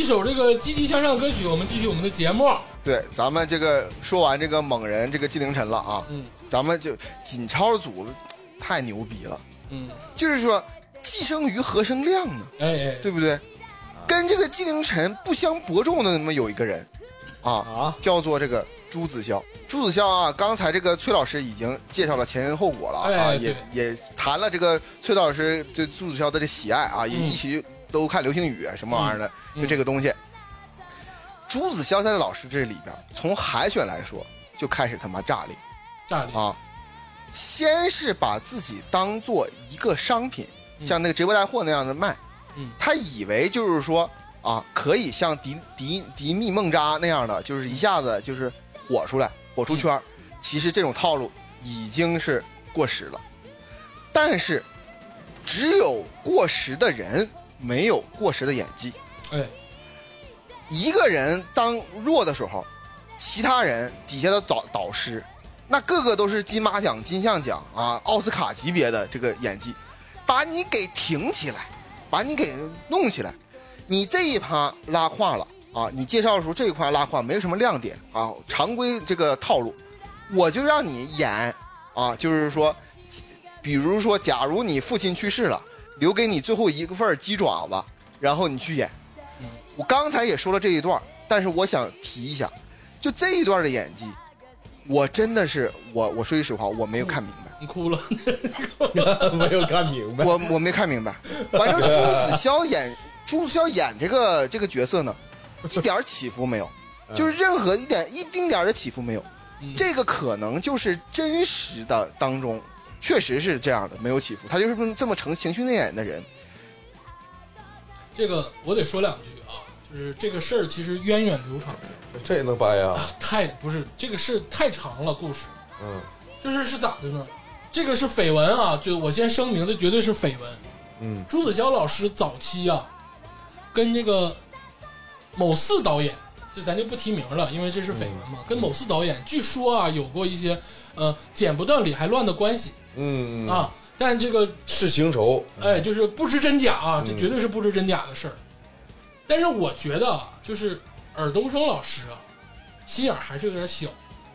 首这个积极向上的歌曲，我们继续我们的节目。 对，咱们这个说完这个猛人这个纪凌尘了啊，咱们就锦超组太牛逼了，就是说既生瑜何生亮呢？对不对？跟这个纪凌尘不相伯仲的那么有一个人叫做这个朱子骁。朱子骁啊，刚才这个崔老师已经介绍了前因后果了啊，也谈了这个崔老师对朱子骁的这喜爱啊，也一起都看流星雨什么玩意儿的，就这个东西。朱子骁在老师这里边，从海选来说就开始他妈炸裂啊！先是把自己当做一个商品，像那个直播带货那样的卖，他以为就是说啊，可以像迪蜜梦扎那样的，就是一下子就是火出圈。其实这种套路已经是过时了，但是只有过时的人，没有过时的演技。一个人当弱的时候，其他人底下的导师，那个个都是金马奖、金像奖啊、奥斯卡级别的这个演技，把你给挺起来，把你给弄起来。你这一趴拉胯了啊，你介绍的时候这一块拉胯没有什么亮点啊，常规这个套路，我就让你演啊，就是说，比如说，假如你父亲去世了，留给你最后一份鸡爪子，然后你去演。我刚才也说了这一段，但是我想提一下，就这一段的演技，我真的是我说句实话，我没有看明白。 你哭了？ 没有看明白。 我没看明白。反正朱子骁演这个角色呢，一点起伏没有，就是任何一丁点的起伏没有。这个可能就是真实的当中确实是这样的，没有起伏。他就是这么成情绪内敛的人。 这个我得说两句啊，就是这个事儿其实源远流长。 这也能掰呀？ 不是这个事太长了，故事。就是咋的呢？这个是绯闻啊，就我先声明，这绝对是绯闻。朱子骁老师早期啊，跟这个某4导演，这咱就不提名了，因为这是绯闻嘛。跟某4导演据说啊有过一些剪不断理还乱的关系。但这个是情仇， 就是不知真假啊，这绝对是不知真假的事儿。但是我觉得啊，就是尔冬升老师啊，心眼还是有点小，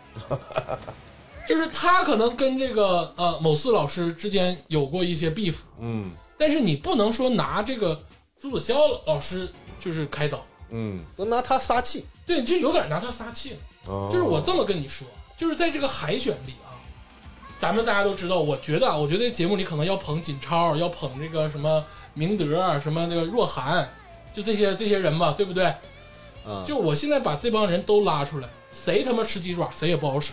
就是他可能跟这个某4老师之间有过一些 beef，但是你不能说拿这个朱子骁老师就是开刀， 都拿他撒气， 对，就有点拿他撒气了。就是我这么跟你说，就是在这个海选里啊。咱们大家都知道，我觉得节目里可能要捧锦超，要捧这个什么明德，什么那个若涵，就这些人嘛，对不对？就我现在把这帮人都拉出来，谁他妈吃鸡爪，谁也不好使。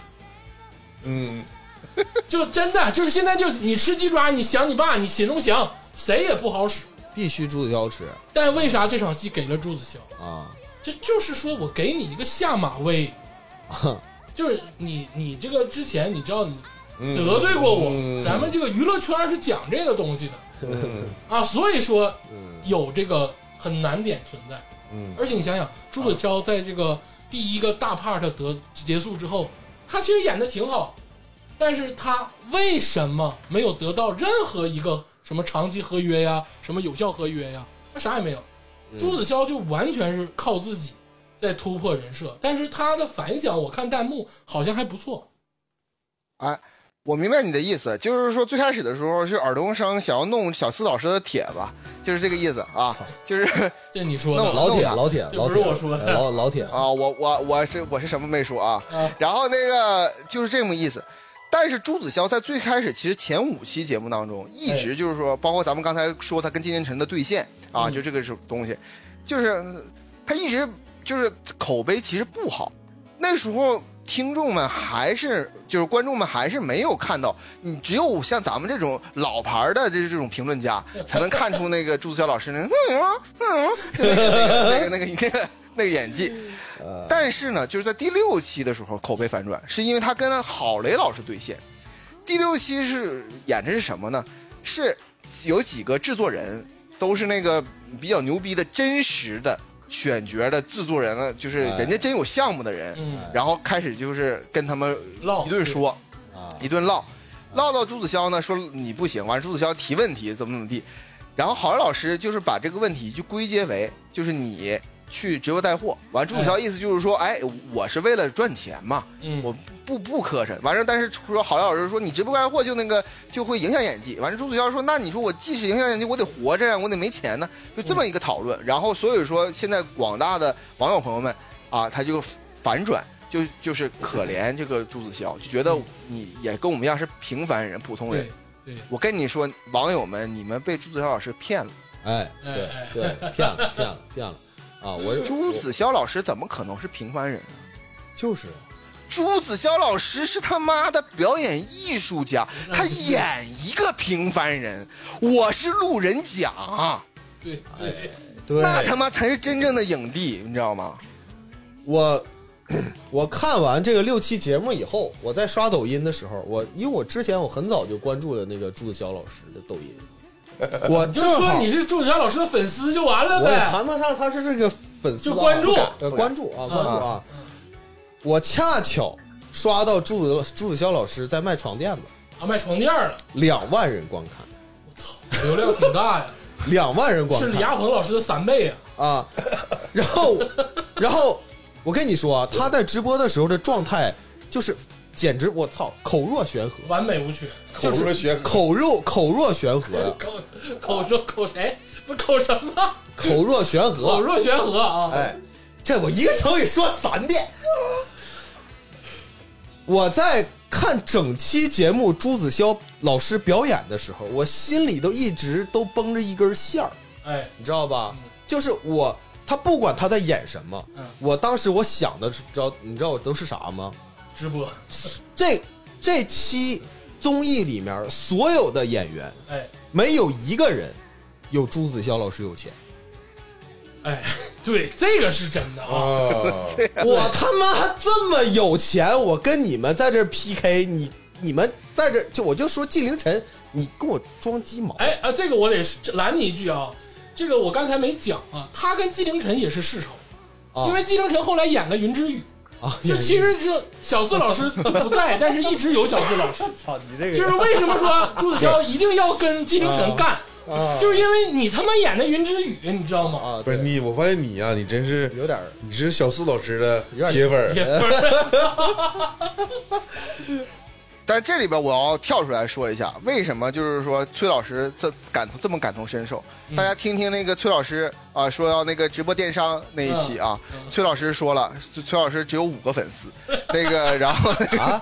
就真的就是现在就你吃鸡爪，你想你爸，你心中想，谁也不好使， 必须朱子骁吃。 但为啥这场戏给了朱子骁啊？ 这就是说我给你一个下马威，就是你这个之前你知道你。得罪过我，咱们这个娱乐圈是讲这个东西的，所以说有这个很难点存在。而且你想想，朱子骁在这个第一个大 part 结束之后，他其实演的挺好，但是他为什么没有得到任何一个什么长期合约呀，什么有效合约呀？他啥也没有。朱子骁就完全是靠自己在突破人设，但是他的反响，我看弹幕好像还不错。 我明白你的意思，就是说最开始的时候是尔冬升想要弄小4老师的帖子，就是这个意思啊，就是这你说的老铁， 这不是我说的老铁啊，我是什么没说啊？然后那个就是这么意思。但是朱子骁在最开始其实前5期节目当中一直就是说，包括咱们刚才说他跟金晨晨的对线啊，就这个东西，就是他一直就是口碑其实不好，那时候。听众们还是就是观众们还是没有看到，你只有像咱们这种老牌的这种评论家才能看出那个朱子骁老师那个演技。但是呢，就是在第6期的时候口碑反转，是因为他跟郝蕾老师对线。第6期是演的是什么呢？是有几个制作人都是那个比较牛逼的真实的。选角的制作人了，就是人家真有项目的人，然后开始就是跟他们一顿说，一顿唠到朱子骁呢说你不行，完朱子骁提问题怎么地，然后郝蕾老师就是把这个问题就归结为就是你去直播带货，完朱子骁意思就是说，哎，我是为了赚钱嘛，我不磕碜。完了，但是说郝老师说你直播带货就会影响演技。完了，朱子骁说，那你说我即使影响演技，我得活着呀，我得没钱呢，就这么一个讨论。然后所以说现在广大的网友朋友们啊，他就反转，就是可怜这个朱子骁，就觉得你也跟我们一样是平凡人、普通人。 对， 我跟你说，网友们，你们被朱子骁老师骗了。 哎，对，骗了啊！ 朱子骁老师怎么可能是平凡人啊？ 就是朱子骁老师是他妈的表演艺术家，他演一个平凡人，我是路人甲。 对， 那他妈才是真正的影帝，你知道吗？ 我看完这个6期节目以后，我在刷抖音的时候，因为我之前我很早就关注了那个朱子骁老师的抖音。我就说你是朱子骁老师的粉丝就完了呗， 我也谈不上他是这个粉丝， 就关注啊。我恰巧刷到朱子骁老师在卖床垫子啊，卖床垫了 ，2万人观看， 我操，流量挺大呀 ，2万人观看， 是李亚鹏老师的3倍啊。然后我跟你说啊，他在直播的时候的状态就是简直我操，口若悬河， 完美无缺， 就是口若悬河呀！ 口谁？不口什么？ 口若悬河， 口若悬河啊！ 哎，这我一个成语说3遍。我在看整期节目朱子骁老师表演的时候，我心里一直都绷着一根线儿， 哎， 你知道吧？就是他不管他在演什么，我当时我想的你知道我都是啥吗？ 直播。 这期综艺里面所有的演员， 哎， 没有一个人有朱子骁老师有钱。 哎，对，这个是真的啊！ 我他妈这么有钱，我跟你们在这 PK， 你们在这我就说纪凌尘，你跟我装鸡毛。 哎啊，这个我得拦你一句啊，这个我刚才没讲啊，他跟纪凌尘也是世仇，因为纪凌尘后来演了云之羽。就其实这小四老师不在，但是一直有小四老师。 操你这个！ 就是为什么说朱子骁一定要跟纪凌尘干，就是因为你他妈演的云之羽，你知道吗？ 不是你，我发现你呀，你真是有点， 你是小四老师的铁粉。 但这里边我要跳出来说一下，为什么就是说崔老师这么感同身受？大家听听那个崔老师啊，说到那个直播电商那一期啊，崔老师说了，崔老师只有5个粉丝，那个然后那个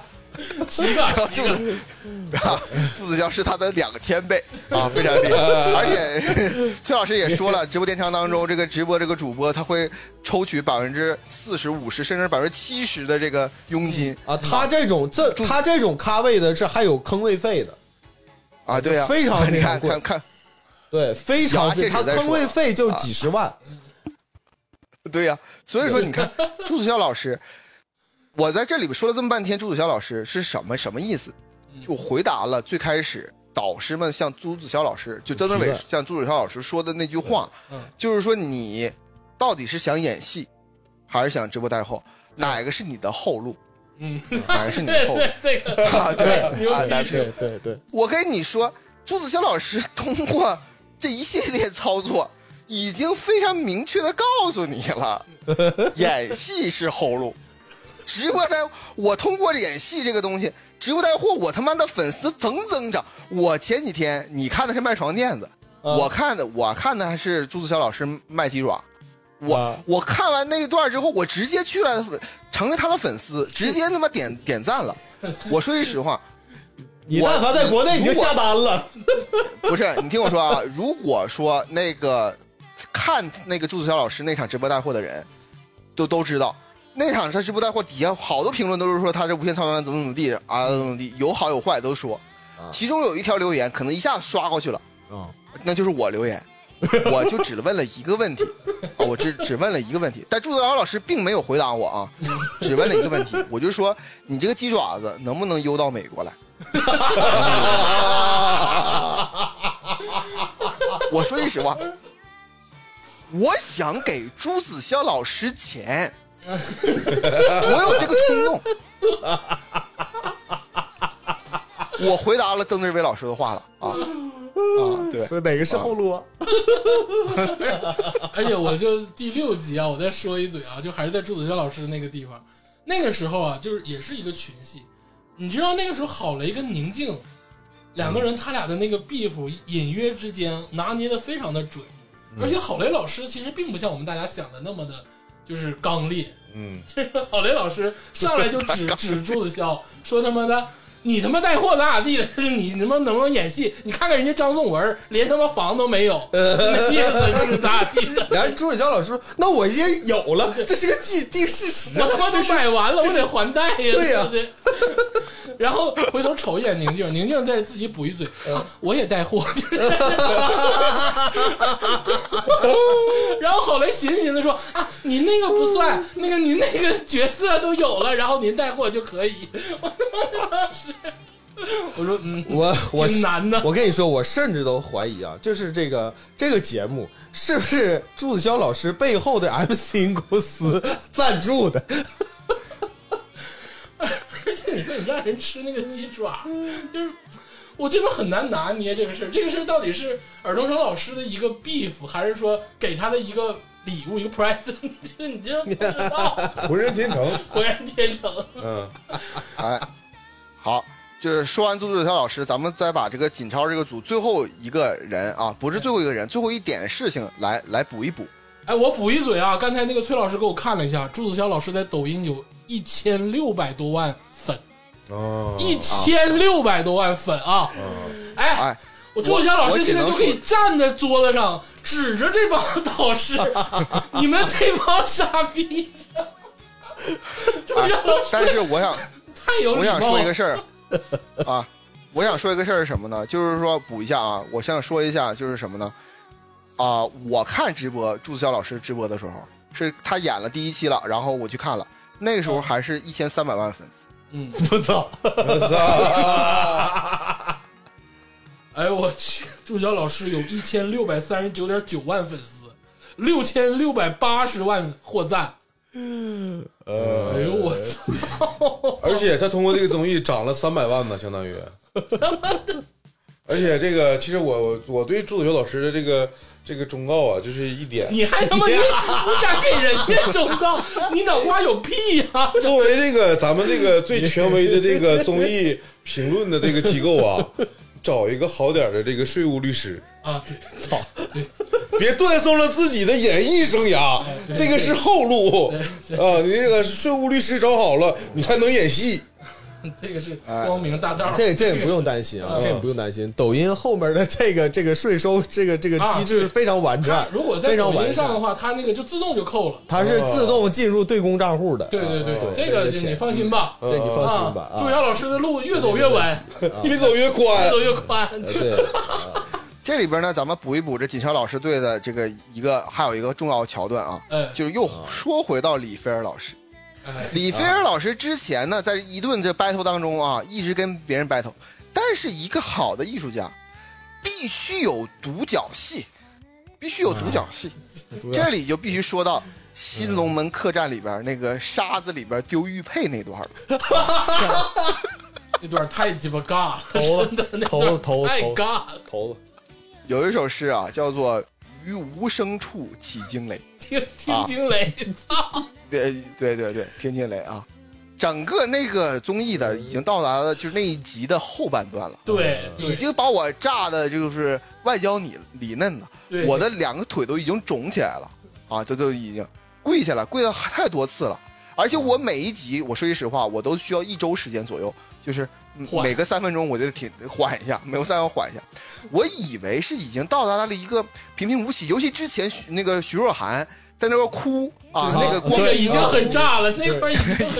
朱子骁是他的2000倍啊，非常厉害。而且崔老师也说了，直播电商当中，这个直播这个主播他会抽取40%、50%甚至70%的这个佣金啊。他这种咖位的是还有坑位费的啊，对啊， 非常你看， 对，非常贵，他坑位费就几十万。 对呀，所以说你看朱子骁老师。我在这里说了这么半天，朱子骁老师是什么意思？就回答了最开始导师们向朱子骁老师，就曾志伟向朱子骁老师说的那句话，就是说你到底是想演戏，还是想直播带货？哪个是你的后路？哪个是你的后路？ 对， 对， 我跟你说，朱子骁老师通过这一系列操作，已经非常明确的告诉你了，演戏是后路。直播带，我通过演戏这个东西，直播带货，我他妈的粉丝增长。我前几天你看的是卖床垫子，我看的还是朱子骁老师卖鸡爪。我看完那一段之后，我直接去了，成为他的粉丝，直接他妈点赞了。我说句实话， 你但凡在国内你就下单了。 不是，你听我说啊，如果说那个看那个朱子骁老师那场直播带货的人，都知道。那场他直播带货底下好多评论都是说他这无限操盘怎么地啊，怎么地，有好有坏都说。其中有一条留言可能一下刷过去了，那就是我留言，我就只问了一个问题啊，我只问了一个问题，但朱子骁老师并没有回答我啊，只问了一个问题，我就说你这个鸡爪子能不能邮到美国来？我说句实话，我想给朱子骁老师钱。我有这个冲动，我回答了曾志伟老师的话了啊，对， 所以哪个是后路啊？ 而且我就第6集啊，我再说一嘴啊，就还是在朱子骁老师那个地方，那个时候啊，就是也是一个群戏。你知道那个时候郝蕾跟宁静两个人，他俩的那个 beef 隐约之间拿捏的非常的准，而且郝蕾老师其实并不像我们大家想的那么的，就是刚烈。就是郝蕾老师上来就指朱子骁说他妈的。你他妈带货咋地的？是你他妈能不能演戏？你看看人家张颂文，连他妈房都没有，那意思就是咋地的？ 然后朱子骁老师说：“那我也有了，这是个既定事实。 我他妈都买完了，我得还贷呀， 对呀。 对然后回头瞅一眼宁静，宁静再自己补一嘴，我也带货。然后郝蕾寻思寻思说：啊，您那个不算，那个您那个角色都有了，然后您带货就可以。我他妈当时。我说我挺难的。 我跟你说，我甚至都怀疑啊，就是这个节目是不是朱子骁老师背后的 MCN 公司赞助的？ 而且你说你让人吃那个鸡爪，就是我真的很难拿捏这个事儿。这个事儿到底是尔冬升老师的一个 beef， 还是说给他的一个礼物，一个 present？ 你这不知道。 浑然天成， 浑然天成。 哎，好。就是说完朱子骁老师，咱们再把这个锦超这个组最后一个人啊，不是最后一个人，最后一点事情来补一补。 哎，我补一嘴啊，刚才那个崔老师给我看了一下，朱子骁老师在抖音有1600多万粉，1600多万粉啊！哎，我朱子骁老师现在就可以站在桌子上指着这帮导师，你们这帮傻逼！朱子骁老师， 但是我想说一个事儿。 啊， 我想说一个事儿是什么呢？就是说补一下啊，我想说一下就是什么呢？我看直播朱子骁老师直播的时候，是他演了第1期了，然后我去看了，那个时候还是1300万粉丝。 我操！ 哎呦我去，朱子骁老师有1639.9万粉丝，6680万获赞。哎呦我操！ 而且他通过这个综艺涨了300万呢，相当于。而且这个，其实我对朱子骁老师的这个忠告啊，就是一点。 你还他妈你敢给人家忠告？你脑瓜有屁啊！ 作为这个咱们这个最权威的这个综艺评论的这个机构啊，找一个好点的这个税务律师啊！ 操！ 别断送了自己的演艺生涯，这个是后路啊！你这个税务律师找好了，你还能演戏。 这个是光明大道， 这也不用担心啊，这也不用担心。抖音后面的这个税收这个机制非常完善， 如果在抖音上的话，它那个就自动就扣了， 它是自动进入对公账户的。 对，这个你放心吧， 这你放心吧。 朱晓老师的路越走越稳， 越走越宽， 越走越宽。 对。 这里边呢，咱们补一补这锦超老师队的这个还有一个重要桥段啊，就是又说回到李菲儿老师。李菲儿老师之前呢，在一顿这 battle 当中啊，一直跟别人 battle， 但是一个好的艺术家必须有独角戏，这里就必须说到新龙门客栈里边那个沙子里边丢玉佩那段了。 那段太鸡巴尬了，真的那段太尬了。 头子有一首诗啊，叫做“于无声处起惊雷”， 听惊雷，操！ 对，听惊雷啊！整个那个综艺的已经到达了就是那一集的后半段了， 对， 已经把我炸的就是外焦里嫩了，我的2个腿都已经肿起来了啊！都已经跪下了太多次了，而且我每一集，我说句实话，我都需要1周时间左右，就是每个3分钟我就得缓一下，每个3分钟缓一下。我以为是已经到达了一个平平无奇，尤其之前那个徐若涵在那块哭啊，那个光已经很炸了，那块已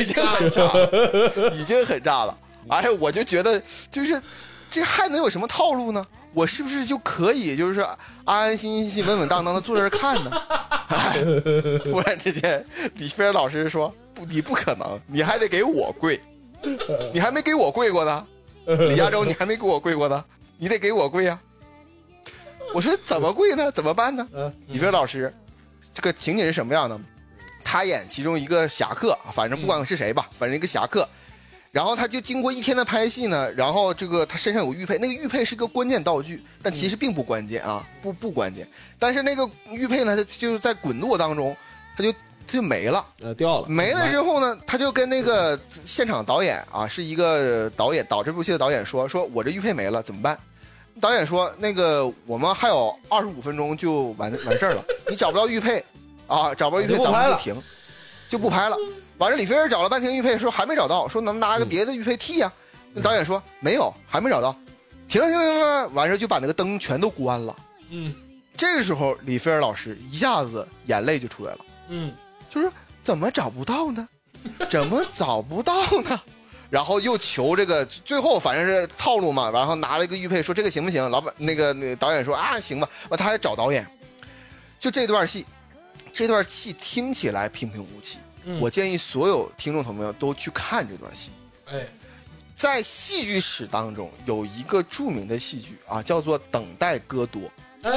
经很炸了。哎，我就觉得就是这还能有什么套路呢？我是不是就可以就是安安心心稳稳当当的坐这儿看呢？哎，突然之间李菲儿老师说你不可能，你还得给我跪，你还没给我跪过呢，李亚洲你还没给我跪过呢，你得给我跪啊！我说怎么跪呢？怎么办呢？李菲儿老师这个情景是什么样的？他演其中一个侠客，反正不管是谁吧，反正一个侠客， 然后他就经过1天的拍戏呢，然后这个他身上有玉佩，那个玉佩是个关键道具，但其实并不关键啊，不关键。但是那个玉佩呢，它就是在滚落当中，它就没了， 掉了。 没了之后呢，他就跟那个现场导演啊，是一个导演导这部戏的导演说我这玉佩没了怎么办？导演说那个我们还有25分钟就完事儿了，你找不到玉佩啊，找不到玉佩咱们就停，就不拍了。完了，李菲儿找了半天玉佩，说还没找到，说能拿个别的玉佩替呀？那导演说没有，还没找到，停，完事就把那个灯全都关了。这个时候李菲儿老师一下子眼泪就出来了。就是怎么找不到呢？怎么找不到呢？然后又求这个，最后反正是套路嘛，然后拿了一个玉佩，说这个行不行？老板那个导演说啊行吧，他还找导演。就这段戏听起来平平无奇。我建议所有听众朋友都去看这段戏。在戏剧史当中有一个著名的戏剧啊，叫做《等待戈多》。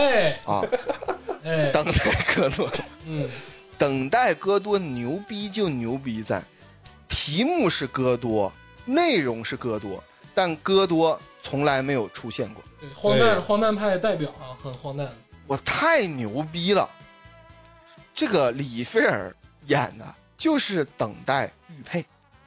等待戈多。等待戈多牛逼就牛逼在，题目是戈多，内容是戈多，但戈多从来没有出现过。 对，荒诞派代表啊，很荒诞。 我太牛逼了！这个李菲儿演的就是等待玉佩，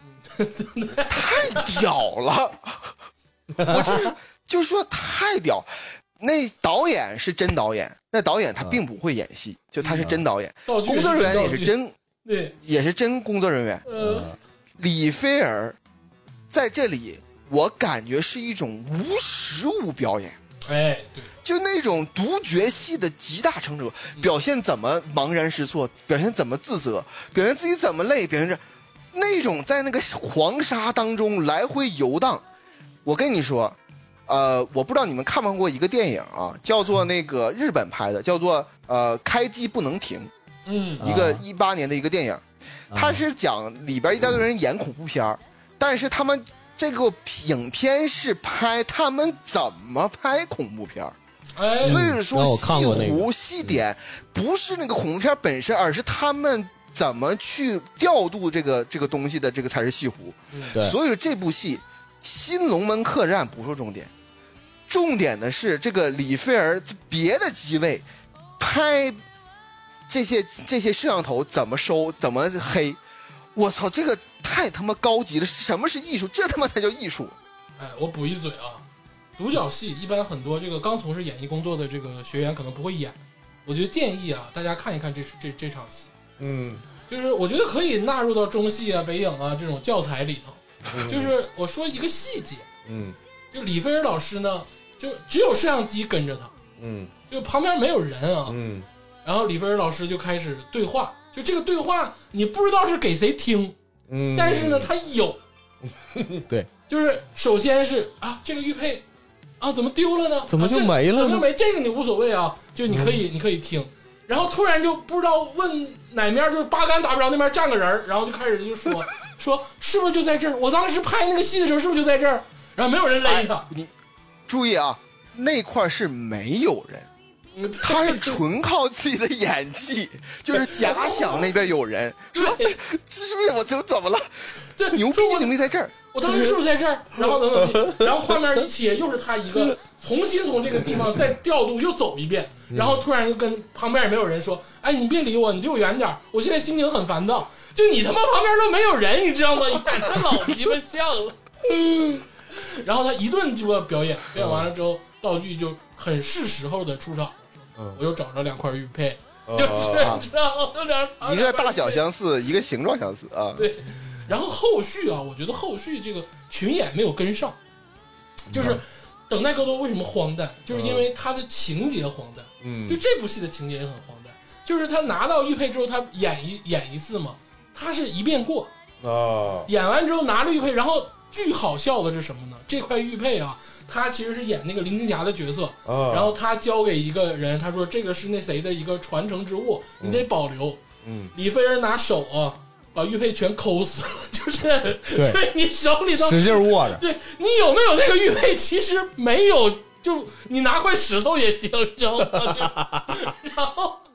太屌了！我就说太屌。那导演是真导演，那导演他并不会演戏，就他是真导演，工作人员也是真， 对， 也是真工作人员。李菲儿在这里，我感觉是一种无实物表演。 对， 就那种独角戏的集大成者，表现怎么茫然失措，表现怎么自责，表现自己怎么累，表现着那种在那个黄沙当中来回游荡。我跟你说。我不知道你们看没看过一个电影啊，叫做那个日本拍的，叫做开机不能停，一个18年的一个电影，它是讲里边一大堆人演恐怖片，但是他们这个影片是拍他们怎么拍恐怖片，所以说戏弧戏点不是那个恐怖片本身，而是他们怎么去调度这个东西的，这个才是戏弧。所以这部戏新龙门客栈不是重点。重点的是这个李菲儿别的机位拍这些摄像头怎么收怎么黑，我操，这个太他妈高级了！什么是艺术？这他妈才叫艺术！ 我补一嘴啊，独角戏一般很多这个刚从事演艺工作的这个学员可能不会演，我觉得建议啊大家看一看这场戏，就是我觉得可以纳入到中戏啊、北影啊这种教材里头。就是我说一个细节，就李菲儿老师呢。就只有摄像机跟着他，就旁边没有人啊，然后李菲儿老师就开始对话，就这个对话你不知道是给谁听，但是呢他有， 对， 就是首先是啊这个玉佩啊怎么丢了呢？ 怎么就没了呢？ 怎么没这个你无所谓啊，就你可以听，然后突然就不知道问哪面就八竿打不着那边站个人，然后就开始就说是不是就在这儿？我当时拍那个戏的时候是不是就在这儿？然后没有人勒他， 你。注意啊，那块是没有人，他是纯靠自己的演技，就是假想那边有人，说这是不是我怎么了？ 对， 牛逼就牛逼在这儿， 我当时是不是在这儿？然后然后画面一切又是他一个重新从这个地方再调度又走一遍，然后突然又跟旁边也没有人说，哎，你别理我，你离我远点，我现在心情很烦躁。就你他妈旁边都没有人，你知道吗？演的老鸡巴像了。然后他一顿鸡巴表演完了之后，道具就很是时候的出场，我又找着2块玉佩，就是知道一个大小相似，一个形状相似啊。 对，然后后续啊，我觉得后续这个群演没有跟上，就是等待戈多为什么荒诞，就是因为他的情节荒诞，就这部戏的情节也很荒诞，就是他拿到玉佩之后，他演一次嘛，他是一遍过啊，演完之后拿着玉佩，然后。巨好笑的是什么呢？这块玉佩啊，他其实是演那个林青霞的角色，然后他交给一个人，他说这个是那谁的一个传承之物，你得保留。李菲儿拿手啊，把玉佩全抠死了，就是你手里头使劲握着。 对，你有没有那个玉佩？其实没有，就你拿块石头也行，知道吗？然后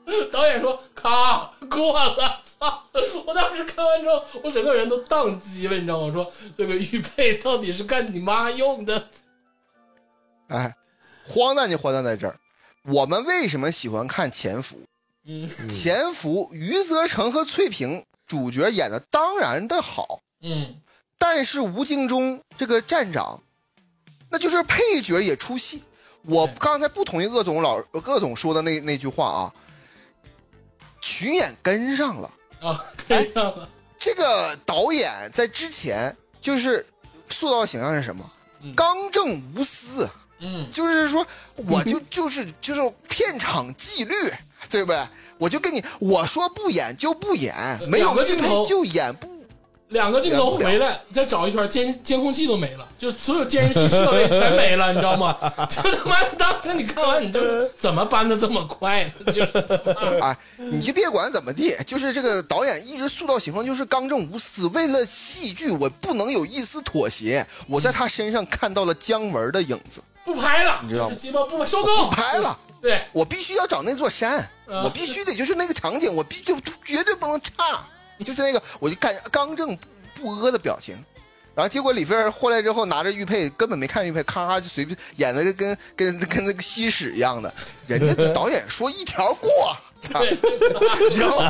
导演说咔过了，操！我当时看完之后，我整个人都宕机了，你知道吗？我说这个玉佩到底是干你妈用的？ 哎，荒诞就荒诞在这儿。我们为什么喜欢看《潜伏》？潜伏，余则成和翠萍主角演的当然的好，但是吴京中这个站长，那就是配角也出戏。我刚才不同意鄂总说的那句话啊，群演跟上了啊，跟上了。 这个导演在之前就是塑造的形象是什么？刚正无私。就是说，我就是片场纪律，对不对？我就跟你我说不演就不演，没有玉佩就演不。 两个镜头回来，再找一圈，监控器都没了，就所有监视器设备全没了，你知道吗？就他妈当时你看完你就怎么搬的这么快？就是， 哎，你就别管怎么地，就是这个导演一直塑造形象就是刚正无私，为了戏剧我不能有一丝妥协。我在他身上看到了姜文的影子。 不拍了， 你知道吗？ 鸡巴不拍，收购， 不拍了。 对， 我必须要找那座山，我必须得就是那个场景，我绝对不能差。就是那个，我就看刚正不阿的表情，然后结果李菲儿回来之后拿着玉佩，根本没看玉佩，咔咔就随便演的跟那个吸屎一样的。人家导演说一条过，然后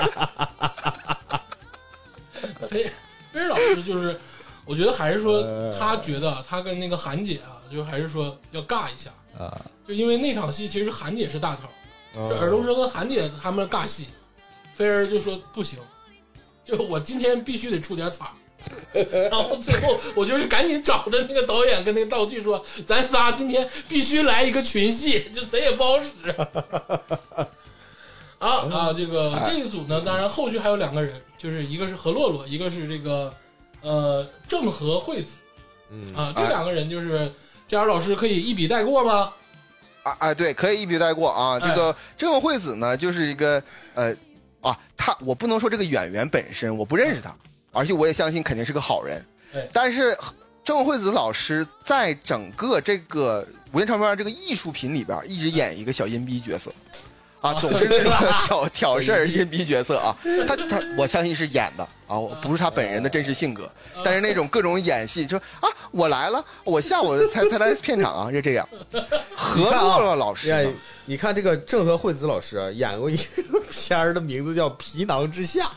菲儿老师就是，我觉得还是说他觉得他跟那个韩姐啊，就还是说要尬一下啊，就因为那场戏其实韩姐是大头，尔冬升跟韩姐他们尬戏，菲儿就说不行。就我今天必须得出点彩，然后最后我就是赶紧找的那个导演跟那个道具说，咱仨今天必须来一个群戏，就谁也不好使。这个组呢，当然后续还有两个人，就是一个是何洛洛，一个是这个郑和惠子，这两个人就是佳儿老师可以一笔带过吗？ 对，可以一笔带过啊。这个郑和惠子呢，就是一个我不能说这个演员本身我不认识他，而且我也相信肯定是个好人。但是郑惠子老师在整个这个无线唱片这个艺术品里边一直演一个小阴逼角色总是这个挑事儿阴逼角色啊。他我相信是演的不是他本人的真实性格。但是那种各种演戏，说我来了，我下午才来片场是这样。何洛洛老师。 你看这个郑和惠子老师演过一个片儿的名字叫《皮囊之下》，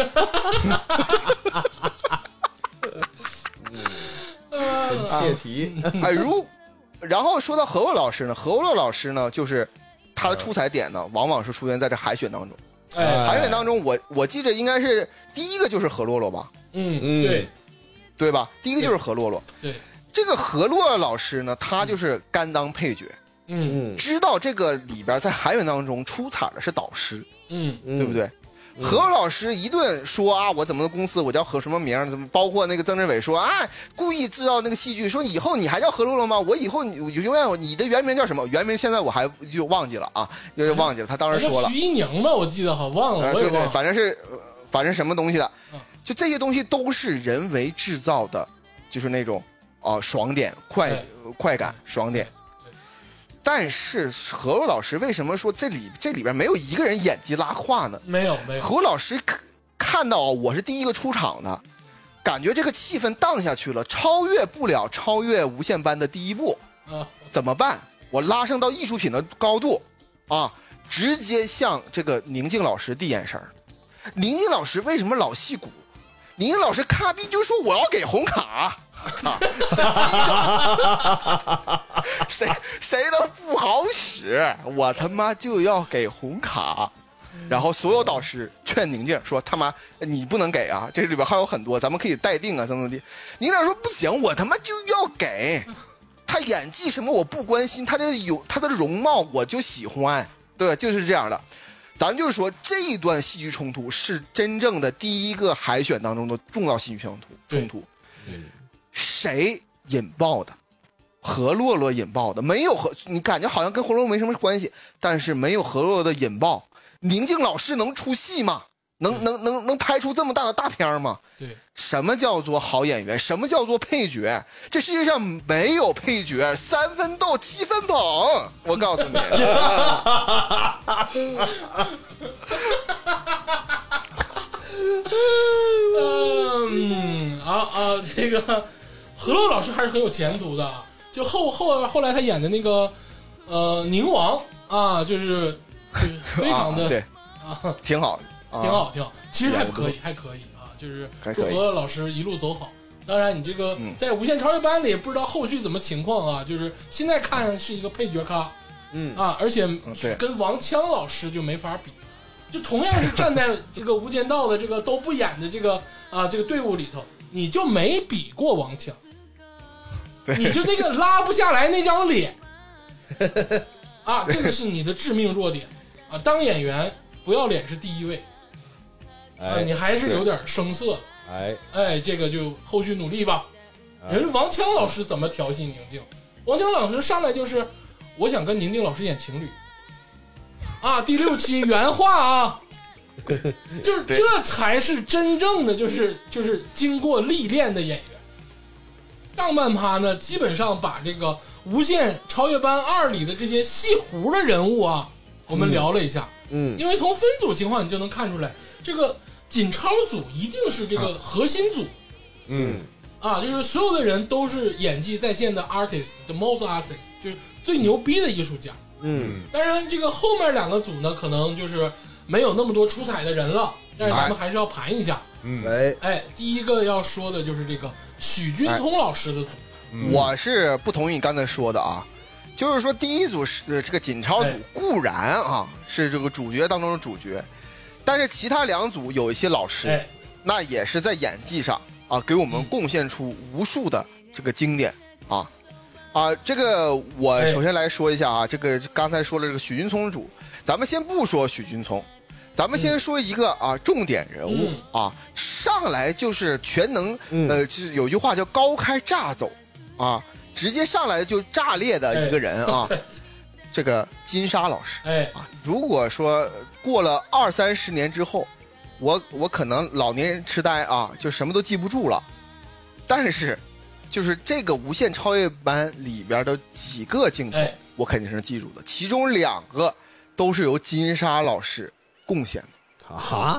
很切题。 然后说到何洛老师呢，何洛老师呢，就是他的出彩点呢，往往是出现在这海选当中。海选当中，我记着应该是第一个就是何洛洛吧？对吧？第一个就是何洛洛。 对， 这个何洛洛老师呢，他就是甘当配角。知道这个里边在海选当中出彩的是导师，对不对？何老师一顿说我怎么的公司我叫何什么名，怎么包括那个曾志伟说故意制造那个戏剧，说以后你还叫何洛洛吗？我以后永远你的原名叫什么？原名现在我还就忘记了就忘记了。他当时说了徐一宁吧，我记得好忘了。 对，反正什么东西的，就这些东西都是人为制造的，就是那种爽点快感爽点。但是何洛老师为什么说这里边没有一个人演技拉胯呢？ 没有。 何老师看到我是第一个出场的，感觉这个气氛荡下去了，超越无限班的第一步怎么办？我拉升到艺术品的高度直接向这个宁静老师递眼神。宁静老师为什么老戏骨？宁静老师咔逼就说我要给红卡，操，谁都不好使，我他妈就要给红卡。然后所有导师劝宁静说他妈你不能给这里边还有很多咱们可以待定怎么的。宁静说不行，我他妈就要给他演技什么我不关心，他的容貌我就喜欢，对，就是这样的。咱就是说这一段戏剧冲突是真正的第一个海选当中的重要戏剧冲突。谁引爆的？何洛洛引爆的，没有你感觉好像跟何洛洛没什么关系，但是没有何洛洛的引爆，宁静老师能出戏吗？ 能拍出这么大的大片吗？ 对， 什么叫做好演员？什么叫做配角？这世界上没有配角，3分逗7分捧，我告诉你。 这个何洛老师还是很有前途的。就后来他演的那个宁王啊，就是非常的对啊， 挺好， 挺好，其实还可以啊，就是祝何老师一路走好。当然，你这个在无限超越班里不知道后续怎么情况啊，就是现在看是一个配角咖，而且跟王锵老师就没法比，就同样是站在这个无间道的这个都不演的这个队伍里头，你就没比过王锵，你就那个拉不下来那张脸啊，这个是你的致命弱点啊！当演员不要脸是第一位啊，你还是有点生涩。这个就后续努力吧。人王锵老师怎么调戏宁静？王锵老师上来就是我想跟宁静老师演情侣啊，第6期原话啊，就是这才是真正的就是经过历练的演员。上半趴呢，基本上把这个无限超越班2里的这些戏胡的人物啊，我们聊了一下。因为从分组情况你就能看出来，这个锦超组一定是这个核心组，就是所有的人都是演技在线的 artist，the most artist， 就是最牛逼的艺术家。当然这个后面2个组呢，可能就是没有那么多出彩的人了，但是咱们还是要盘一下。第一个要说的就是这个许君聪老师的组。 我是不同意你刚才说的啊，就是说第一组是这个锦超组固然啊是这个主角当中的主角，但是其他2组有一些老师，那也是在演技上啊给我们贡献出无数的这个经典这个我首先来说一下啊，这个刚才说了这个许君聪组，咱们先不说许君聪，咱们先说一个重点人物上来就是全能，就是有句话叫高开炸走直接上来就炸裂的一个人这个金莎老师如果说过了20-30年之后，我可能老年痴呆就什么都记不住了，但是就是这个无限超越班里边的几个镜头我肯定是记住的，其中2个都是由金莎老师贡献的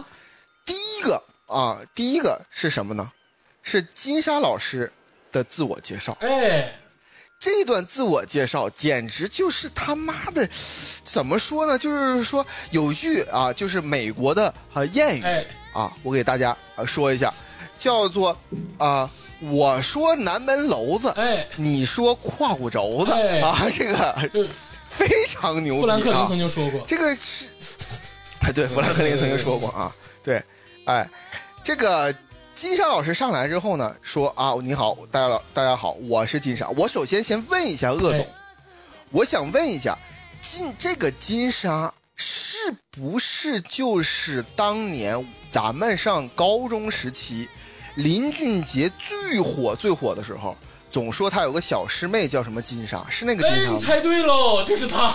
第一个是什么呢？是金莎老师的自我介绍。这段自我介绍简直就是他妈的，怎么说呢？就是说有句就是美国的谚语我给大家说一下，叫做我说南门楼子，你说胯骨轴子这个非常牛逼。 富兰克林曾经说过， 这个是对，富兰克林曾经说过对，这个金莎老师上来之后呢，说你好，大家好，我是金莎。我首先问一下鄂总，我想问一下，这个金莎是不是就是当年咱们上高中时期林俊杰最火的时候，总说他有个小师妹叫什么金莎，是那个金莎吗？ 你猜对喽，就是他。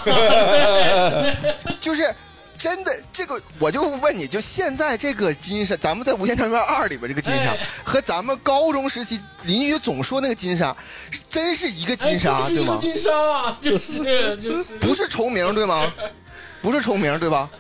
就是真的，这个我就问你，就现在这个金莎，咱们在《无限超越2》里边这个金莎，和咱们高中时期林俊杰总说那个金莎，真是一个金莎，对吗？ 金莎就是不是重名对吗？不是重名对吧？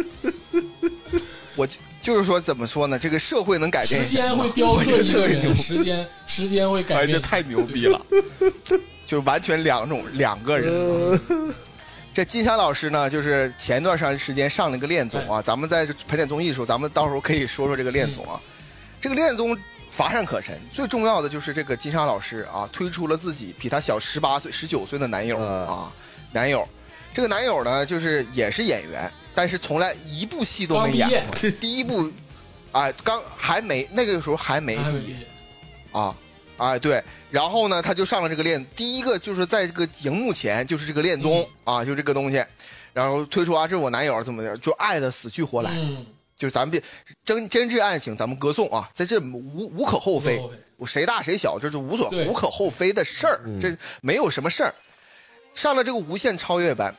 我就是说，怎么说呢？这个社会能改变， 时间会雕刻一个人，时间会改变， 这太牛逼了，就完全两个人。这金莎老师呢，就是前段时间上了一个恋综咱们在盘点综艺的时候，咱们到时候可以说说这个恋综这个恋综乏善可陈，最重要的就是这个金莎老师推出了自己比他小18岁、19岁的男友男友。这个男友呢，就是也是演员，但是从来一部戏都没演过。第一部那个时候还没毕业对，然后呢，他就上了这个第一个就是在这个荧幕前就是这个恋综就这个东西，然后推出这是我男友怎么的，就爱的死去活来，就咱们真挚爱情咱们歌颂在这无可厚非，谁大谁小这是无可厚非的事儿，这没有什么事儿。上了这个无限超越班，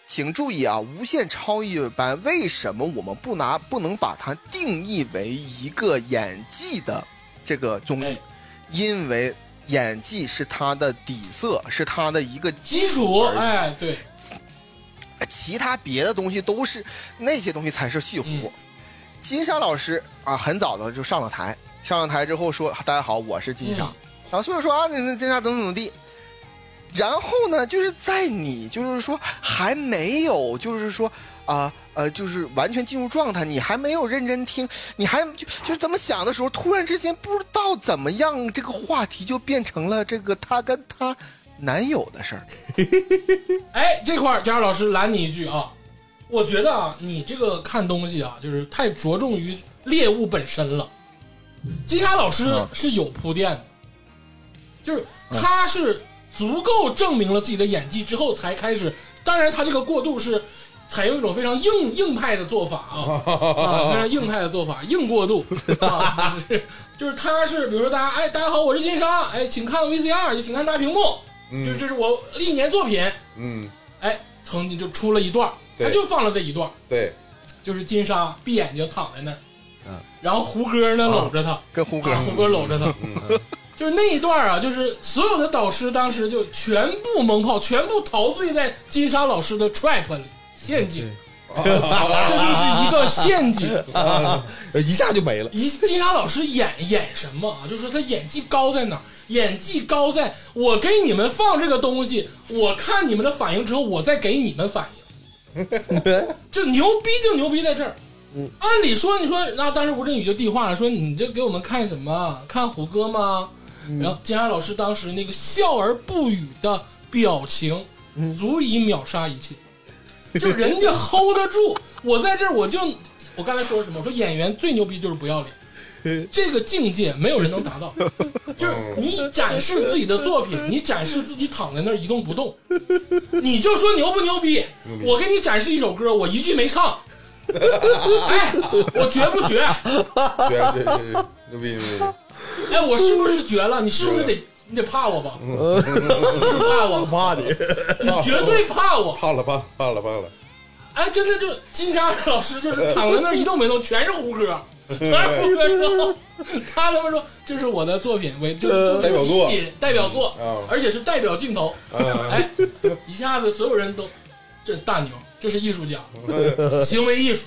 请注意啊，无限超越班为什么我们不能把它定义为一个演技的这个综艺？因为演技是它的底色，是它的一个基础。哎，对， 其他别的东西都是那些东西才是细活。金莎老师啊，很早的就上了台之后说：“大家好，我是金莎。”然后所有人说啊，那金莎怎么地。然后呢，就是在你就是说还没有就是说就是完全进入状态，你还没有认真听，你还就怎么想的时候，突然之间不知道怎么样，这个话题就变成了这个她跟她男友的事儿。 哎，这块佳儿老师拦你一句啊，我觉得啊，你这个看东西啊，就是太着重于猎物本身了。金莎老师是有铺垫的，就是他是足够证明了自己的演技之后才开始，当然他这个过渡是采用一种非常硬派的做法啊，非常硬派的做法，硬过渡啊，就是他是比如说大家好，我是金莎，哎，请看 VCR， 请看大屏幕，就这是我历年作品，哎，曾经就出了一段，他就放了这一段， 对， 就是金莎闭眼睛躺在那儿，然后胡歌呢搂着他， 跟胡歌搂着他，就是那一段啊，就是所有的导师当时就全部蒙泡，全部陶醉在金莎老师的 trap 里，陷阱，这就是一个陷阱， 一下就没了。 金莎老师演什么啊？就是说他演技高在哪儿？演技高在我给你们放这个东西，我看你们的反应之后，我再给你们反应，就牛逼就牛逼在这儿。按理说你说那当时吴镇宇就递话了，说你这给我们看什么？看胡歌吗？然后金莎老师当时那个笑而不语的表情，足以秒杀一切。就人家 hold 得住，我在这儿我刚才说什么？我说演员最牛逼就是不要脸，这个境界没有人能达到。就是你展示自己的作品，你展示自己躺在那儿一动不动，你就说牛不牛逼？我给你展示一首歌，我一句没唱。哎，我绝不绝？ 绝，牛逼！ 哎，我是不是绝了？你是不是你得怕我吧？是怕我？ 怕你， 你绝对怕我！ 怕了。 哎，真的就金莎老师就是躺在那儿一动没动，全是胡歌，全是胡歌之后，他们说这是我的作品，就是代表作，而且是代表镜头。哎，一下子所有人都这大牛。这是艺术家，行为艺术。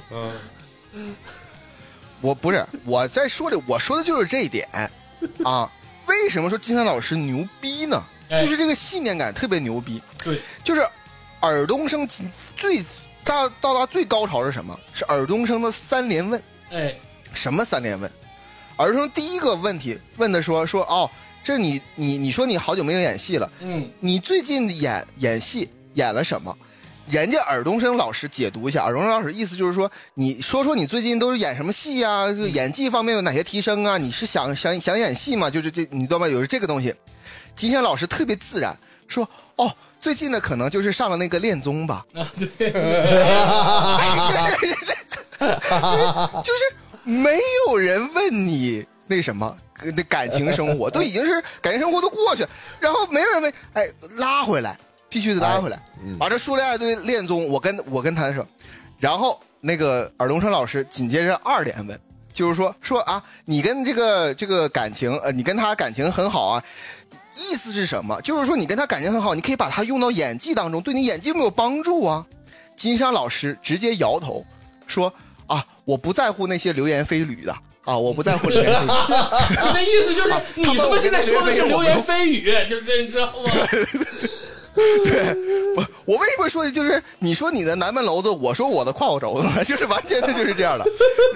我在说的，我说的就是这一点啊。为什么说金莎老师牛逼呢？就是这个信念感特别牛逼。 对， 就是尔冬升到达最高潮是什么？是尔冬升的3连问。 哎， 什么3连问？尔冬升第一个问题问的说哦，这你说你好久没有演戏了，你最近演戏演了什么？人家尔冬升老师解读一下，尔冬升老师意思就是说，你说你最近都是演什么戏啊？就演技方面有哪些提升啊？你是想演戏吗？就是你懂吗？有这个东西。金莎老师特别自然说，哦，最近呢可能就是上了那个恋综吧。 对， 就是没有人问你那什么。那感情生活都已经是感情生活都过去，然后没有人问，哎，拉回来。必须得拉回来，把这说了一堆恋综，我跟他说，然后那个尔冬升老师紧接着2连问，就是说啊，你跟这个感情，你跟他感情很好啊，意思是什么？就是说你跟他感情很好，你可以把他用到演技当中，对你演技有没有帮助啊？金莎老师直接摇头说啊，我不在乎那些流言蜚语的。啊，我不在乎流言蜚语。 那意思就是你他妈现在说的是流言蜚语，就是你知道吗？ 对，我为什么说的就是你说你的南门楼子，我说我的胯后轴子，就是完全的就是这样的。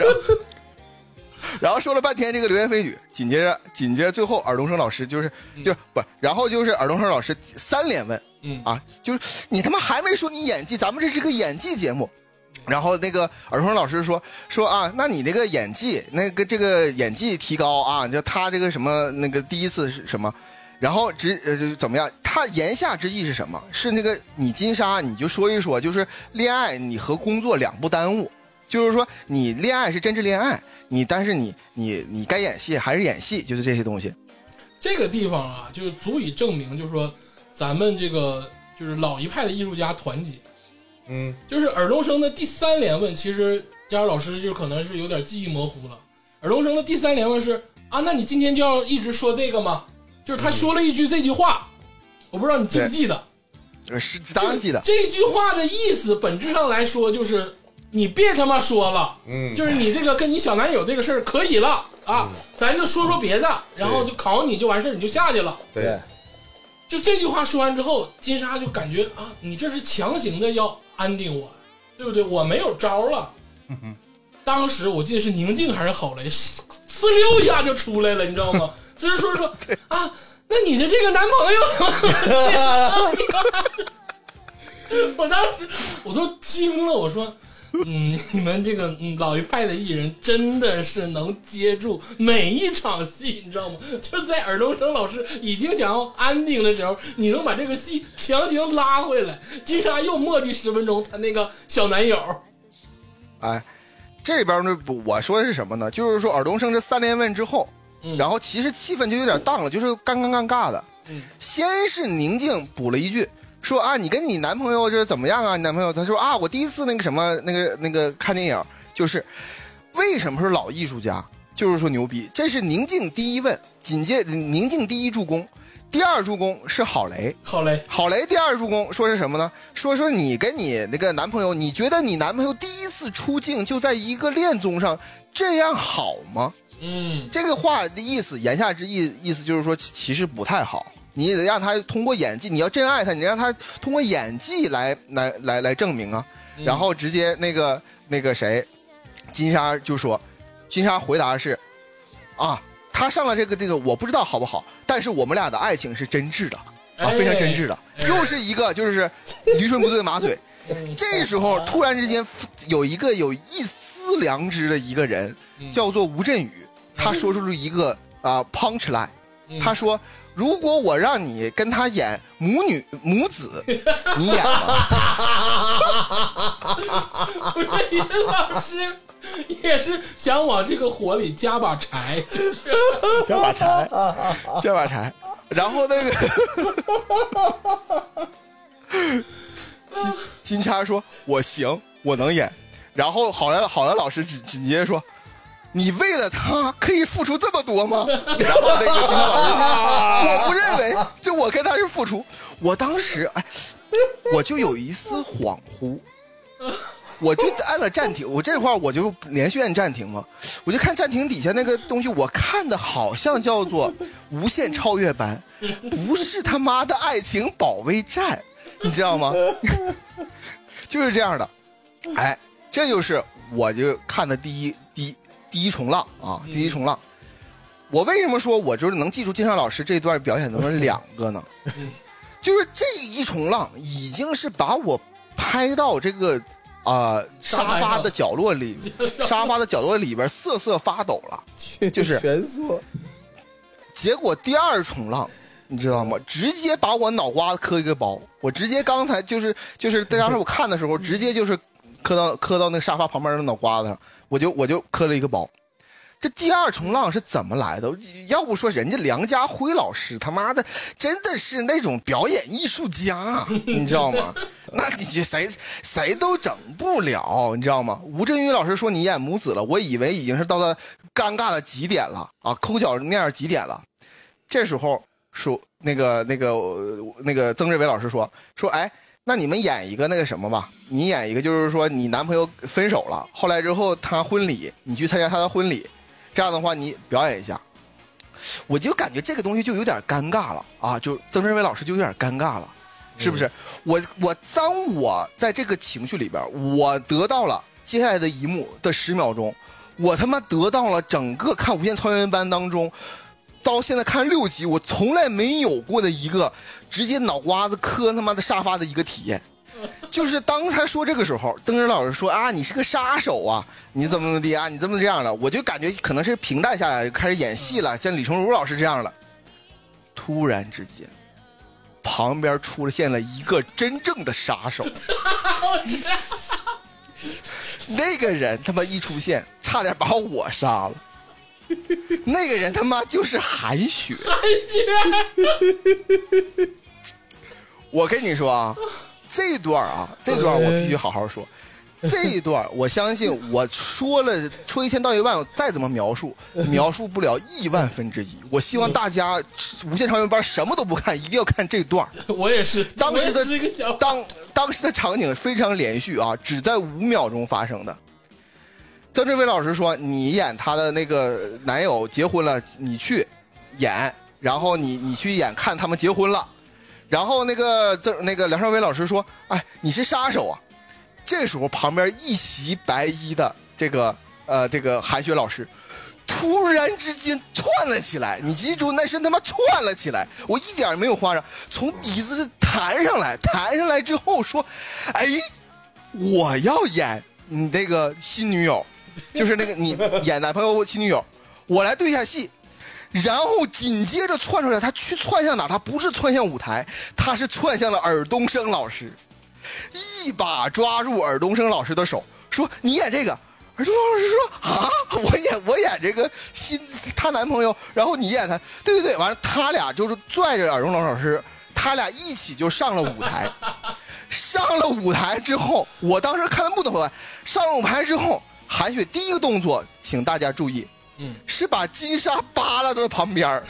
然后说了半天这个流言蜚语，紧接着最后尔冬升老师然后就是尔冬升老师3连问，就是你他妈还没说你演技，咱们这是个演技节目。然后那个尔冬升老师说啊，那你那个演技，这个演技提高啊，就他这个什么那个第一次是什么？然后怎么样？他言下之意是什么？是那个你金莎，你就说一说，就是恋爱你和工作2不耽误，就是说你恋爱是真挚恋爱，但是你该演戏还是演戏，就是这些东西。 这个地方啊，就足以证明，就是说咱们这个就是老一派的艺术家团结， 就是尔冬升的第3连问，其实佳儿老师就可能是有点记忆模糊了。尔冬升的第3连问是啊，那你今天就要一直说这个吗？就是他说了一句这句话，我不知道你记不记得。 是当然记得。 这句话的意思本质上来说就是你别他妈说了，就是你这个跟你小男友这个事儿可以了啊，咱就说别的，然后就考你就完事儿，你就下去了。 对， 就这句话说完之后，金莎就感觉啊，你这是强行的要安定我，对不对？我没有招了。当时我记得是宁静还是郝雷，呲溜一下就出来了，你知道吗？就是说啊，那你的这个男朋友，我当时我都惊了，我说，你们这个老一派的艺人真的是能接住每一场戏，你知道吗？就是在尔冬升老师已经想要安定的时候，你能把这个戏强行拉回来。金莎又磨叽10分钟，她那个小男友， 哎，这边呢，我说的是什么呢？就是说尔冬升这3连问之后。然后其实气氛就有点荡了，就是尴尬的。先是宁静补了一句，说啊，你跟你男朋友这怎么样啊？你男朋友他说啊，我第一次那个什么那个看电影，就是为什么是老艺术家，就是说牛逼。这是宁静第1问，紧接着宁静第1助攻，第2助攻是郝雷第2助攻说是什么呢？说你跟你那个男朋友，你觉得你男朋友第一次出镜就在一个恋综上，这样好吗？这个话的意思，言下之意思就是说，其实不太好。你得让他通过演技，你要真爱他，你让他通过演技来证明啊。然后直接那个谁，金莎就说，金莎回答是，啊，他上了这个我不知道好不好，但是我们俩的爱情是真挚的啊，非常真挚的。又是一个就是驴唇不对马嘴。这时候突然之间有一个有一丝良知的一个人，叫做吴镇宇。他说出了一个punch line，他说：“如果我让你跟他演母子，你演吗？” 于老师也是想往这个火里加把柴，就是加把柴。然后那个金叉说：“我行，我能演。”然后好莱老师紧接着说。你为了他可以付出这么多吗？然后那个金叉老师，我不认为，就我跟他是付出。我当时我就有一丝恍惚，我就按了暂停。我这块我就连续按暂停嘛，我就看暂停底下那个东西，我看的好像叫做无限超越班，不是他妈的爱情保卫战，你知道吗？就是这样的。哎，这就是我就看的第一冲浪啊，第一冲浪。我为什么说我就是能记住金莎老师这段表演的2个呢？就是这一冲浪已经是把我拍到这个沙发的角落里边瑟瑟发抖了，就是蜷缩。 结果第2冲浪你知道吗？直接把我脑瓜子磕一个包。我直接刚才就是当时我看的时候，直接就是磕到那个沙发旁边的脑瓜子上，我就磕了一个包。这第2冲浪是怎么来的？要不说人家梁家辉老师他妈的真的是那种表演艺术家，你知道吗？那你这谁都整不了，你知道吗？吴镇宇老师说你演母子了，我以为已经是到了尴尬的极点了啊，抠脚面极点了。这时候说那个曾志伟老师说，哎，那你们演一个那个什么吧，你演一个就是说你男朋友分手了，后来之后他婚礼，你去参加他的婚礼。这样的话你表演一下。我就感觉这个东西就有点尴尬了啊，就曾志伟老师就有点尴尬了，是不是？当我在这个情绪里边，我得到了接下来的一幕的10秒钟，我他妈得到了整个看无限超人班当中到现在看6集我从来没有过的一个直接脑瓜子磕他妈的沙发的一个体验。就是当他说这个时候，曾志老师说啊，你是个杀手啊，你怎么的啊，你这么这样的，我就感觉可能是平淡下来，开始演戏了，像李成儒老师这样的。突然之间，旁边出现了一个真正的杀手，那个人他妈一出现，差点把我杀了。那个人他妈就是韩雪。我跟你说啊。 这段我必须好好说。这一段我相信我说1000道1万，我再怎么描述不了1/1000。我希望大家无限超人班什么都不看，一定要看这段。 我也是， 当时的场景非常连续啊，只在5秒钟发生的。曾志伟老师说，你演他的那个男友结婚了，你去演，然后你去演看他们结婚了，然后那个梁朝伟老师说，哎，你是杀手啊。这时候旁边一袭白衣的这个韩雪老师突然之间窜了起来，你记住那是他妈窜了起来，我一点没有夸张，从底子弹上来之后说，哎，我要演你那个新女友，就是那个你演男朋友新女友，我来对一下戏。然后紧接着窜出来，他去窜向哪？他不是窜向舞台，他是窜向了尔冬升老师，一把抓住尔冬升老师的手，说：“你演这个。”尔冬升老师说：“啊，我演这个她男朋友，然后你演他。”对，完了他俩就是拽着尔冬升老师，他俩一起就上了舞台。上了舞台之后，我当时看的不懂回，上了舞台之后，韩雪第一个动作，请大家注意。是把金莎扒拉在旁边，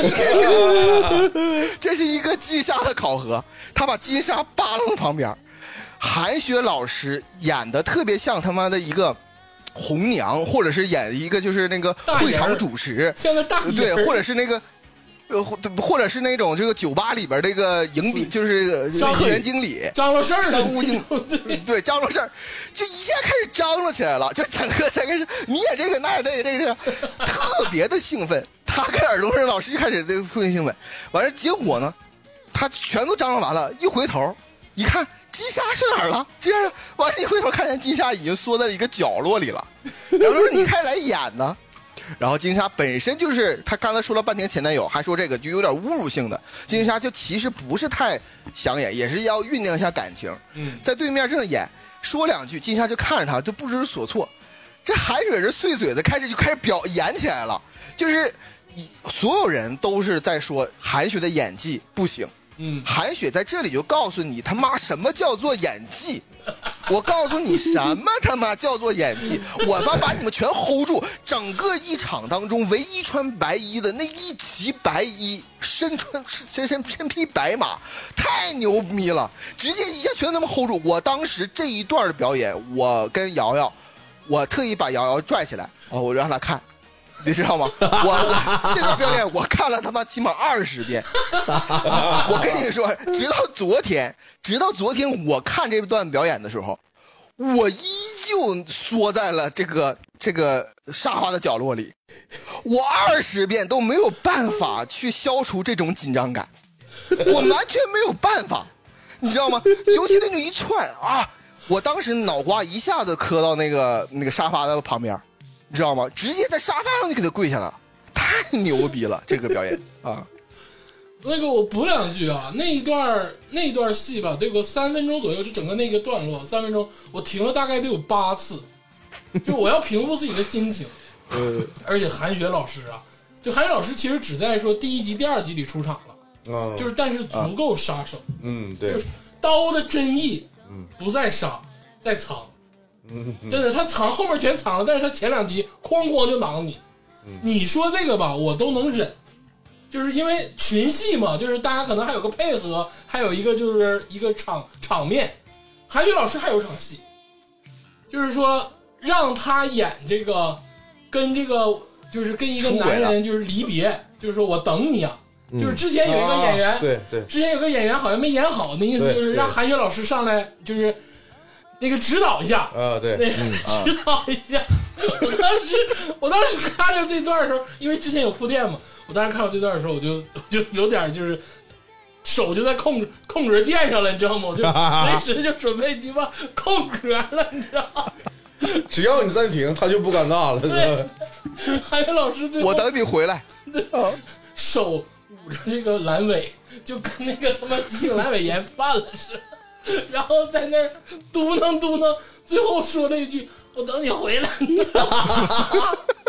这是一个金莎的考核，他把金莎扒拉在旁边。韩雪老师演的特别像他妈的一个红娘，或者是演一个就是那个会场主持， 像个大对，或者是那个或者是那种这个酒吧里边那个迎宾，就是客人经理、 张罗事儿、 商务经理，对，张罗事儿，就一下开始张罗起来了，就整个才开始你演这个，那也这个，特别的兴奋。他跟尔冬升老师就开始这个特别兴奋，完了结果呢，他全都张罗完了，一回头一看金莎是哪儿了？这样完了，一回头看见金莎已经缩在一个角落里了。然后说你开始来演呢。然后金莎本身就是他刚才说了半天前男友，还说这个就有点侮辱性的。金莎就其实不是太想演，也是要酝酿一下感情。在对面正演，说两句，金莎就看着他就不知所措。这韩雪是碎嘴子，开始演起来了，就是所有人都是在说韩雪的演技不行。韩雪在这里就告诉你他妈什么叫做演技。我告诉你什么他妈叫做演技，我妈把你们全 hold 住。整个一场当中唯一穿白衣的那一袭白衣，身披白马，太牛逼了，直接一下全他妈 hold 住。我当时这一段的表演，我跟瑶瑶，我特意把瑶瑶拽起来，我让她看，你知道吗？我这段表演我看了他妈起码20遍。我跟你说，直到昨天我看这段表演的时候，我依旧缩在了这个沙发的角落里，我20遍都没有办法去消除这种紧张感，我完全没有办法，你知道吗？尤其那种一窜啊，我当时脑瓜一下子磕到那个沙发的旁边。你知道吗？直接在沙发上就给他跪下了，太牛逼了！这个表演啊， 那个我补两句啊，那一段戏吧，得有个3分钟左右，就整个那个段落3分钟，我停了大概得有8次，就我要平复自己的心情。而且韩雪老师啊，就韩雪老师其实只在说第1集、第2集里出场了，就是但是足够杀手。 对， 就是刀的真意，不在杀，在藏。真的，他藏后面全藏了，但是他前2集哐哐就囊你。你说这个吧，我都能忍，就是因为群戏嘛，就是大家可能还有个配合，还有一个就是一个场面。韩雪老师还有场戏，就是说让他演这个跟这个就是跟一个男人就是离别，就是说我等你啊。就是之前有一个演员， 对， 之前有个演员好像没演好，那意思就是让韩雪老师上来就是。那个指导一下对， 指导一下。我当时看着这段的时候，因为之前有铺垫嘛，我当时看到这段的时候，我就有点就是手就在控格键上了，你知道吗？我就随时就准备鸡巴空格了，你知道吗？ 只要你暂停，他就不尴尬了。 对，韩雪老师最后我等你回来， 手捂着这个阑尾，就跟那个他妈急性阑尾炎犯了似的。然后在那儿嘟囔，最后说了一句：“我等你回来。”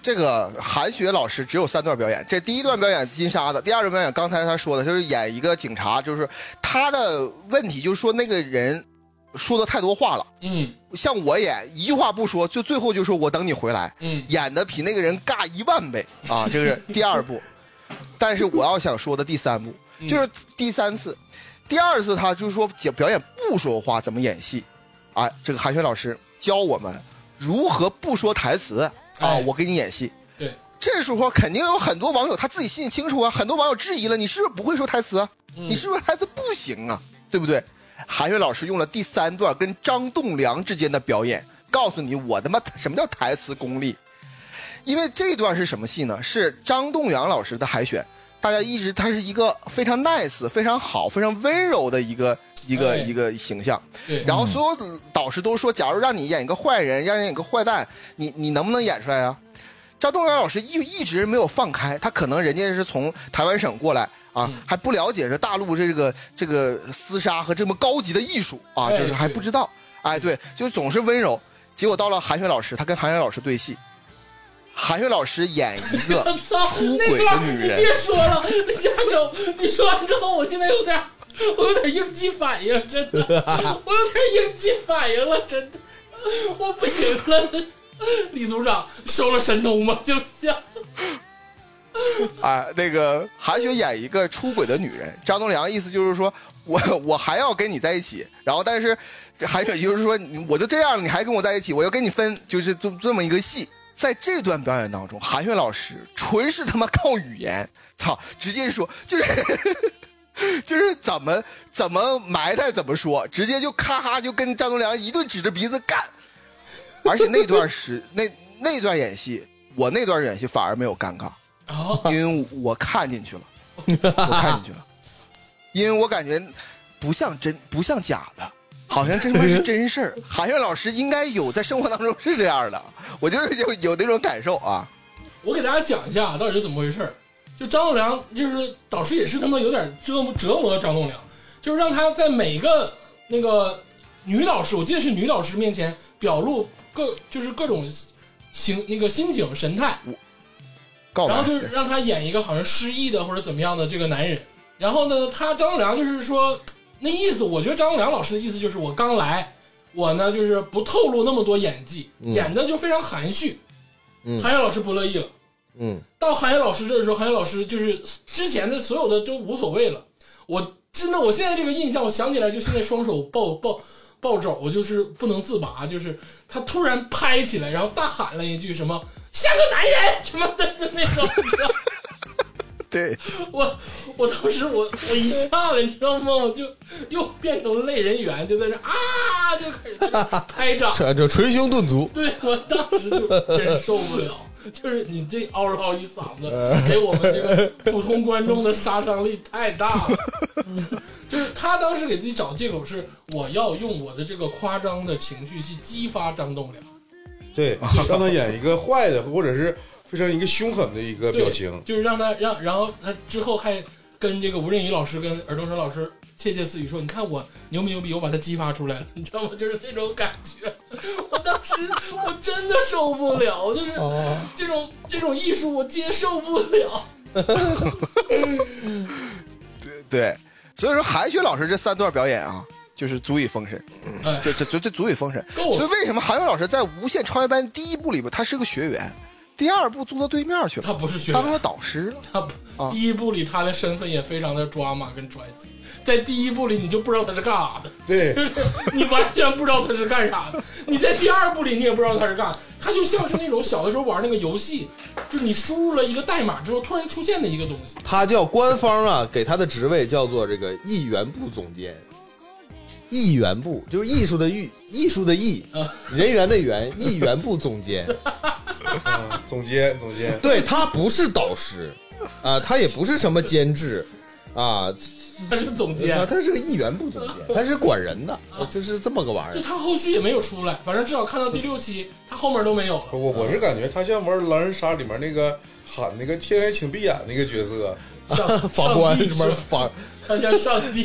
这个韩雪老师只有3段表演，这第一段表演金沙的，第二段表演刚才他说的就是演一个警察，就是他的问题就是说那个人说的太多话了，像我演一句话不说，就最后就说我等你回来，演的比那个人尬10000倍啊，这是第2部。但是我要想说的第3部就是第3次，第2次他就是说表演不说话怎么演戏啊，这个韩雪老师教我们如何不说台词。我给你演戏， 对， 这时候肯定有很多网友他自己心里清楚啊，很多网友质疑了，你是不是不会说台词啊？你是不是台词不行啊？对不对？韩雪老师用了第3段跟张栋梁之间的表演，告诉你我他妈什么叫台词功力。因为这段是什么戏呢？是张栋梁老师的海选，大家一直他是一个非常 nice、非常好、非常温柔的一个形象，然后所有的导师都说，假如让你演一个坏人，让你演一个坏蛋，你能不能演出来啊？张栋梁老师一直没有放开，他可能人家是从台湾省过来啊，还不了解这大陆这个厮杀和这么高级的艺术啊，就是还不知道，对，就总是温柔。结果到了韩雪老师，他跟韩雪老师对戏，韩雪老师演一个出轨的女人。 你别说了，加州，你说完之后，我现在有点应激反应，真的，我有点应激反应了，真的，我不行了。李组长收了神通吗？就像， 那个韩雪演一个出轨的女人，张栋梁意思就是说我还要跟你在一起，然后但是韩雪就是说我就这样了，你还跟我在一起，我要跟你分，就是这么一个戏。在这段表演当中，韩雪老师纯是他妈靠语言，直接说就是怎么埋汰怎么说，直接就咔咔就跟张栋梁一顿指着鼻子干。而且那段演戏，我那段演戏反而没有尴尬，因为我看进去了，因为我感觉不像真不像假的，好像真他妈是真事儿。韩雪老师应该有在生活当中是这样的，我就有那种感受啊。 我给大家讲一下到底是怎么回事。就张栋梁就是导师也是他妈有点折磨张栋梁，就是让他在每个那个女导师，我记得是女导师面前表露各种那个心情神态，然后就是让他演一个好像失忆的或者怎么样的这个男人。然后呢，张栋梁就是说那意思，我觉得张栋梁老师的意思就是我刚来，我呢就是不透露那么多演技，演的就非常含蓄。韩雪老师不乐意了。到韩雪老师这时候，韩雪老师就是之前的所有的都无所谓了。我真的，我现在这个印象，我想起来就现在双手抱肘，我就是不能自拔，就是他突然拍起来，然后大喊了一句什么像个男人什么的那种。 对， 我当时我一下来，你知道吗？我就又变成类人猿，就在那就开始拍掌， 这捶胸顿足。 对，我当时就真受不了。就是你这嗷嗷一嗓子，给我们这个普通观众的杀伤力太大了。就是他当时给自己找借口是，我要用我的这个夸张的情绪去激发张栋梁， 对，让他演一个坏的，或者是非常一个凶狠的一个表情， 就是让他然后他之后还跟这个吴镇宇老师跟尔冬升老师窃窃私语说，你看我牛不牛逼，我把它激发出来了，你知道吗？就是这种感觉。我当时我真的受不了，就是这种艺术我接受不了。 对，所以说韩雪老师这3段表演啊，就是足以封神，这足以封神。所以为什么韩雪老师在《无限超越班》第1部里边他是个学员，第2部坐到对面去了， 他不是学员， 他成了导师了。 第1部里他的身份也非常的抓马跟传奇，在第1部里你就不知道他是干啥的， 对， 就是你完全不知道他是干啥的。你在第2部里你也不知道他是干，他就像是那种小的时候玩那个游戏，就是你输入了一个代码之后突然出现的一个东西。 他叫官方给他的职位叫做这个艺员部总监。艺员部就是艺术的艺，人员的员，艺员部总监。 总监， 对，他不是导师他也不是什么监制他是总监， 他是个艺员部总监，他是管人的，就是这么个玩意儿。 就他后续也没有出来，反正至少看到第6期，他后面都没有了。 我是感觉他像玩狼人杀里面那个喊那个天黑请闭眼那个角色， 法官什么他像上帝。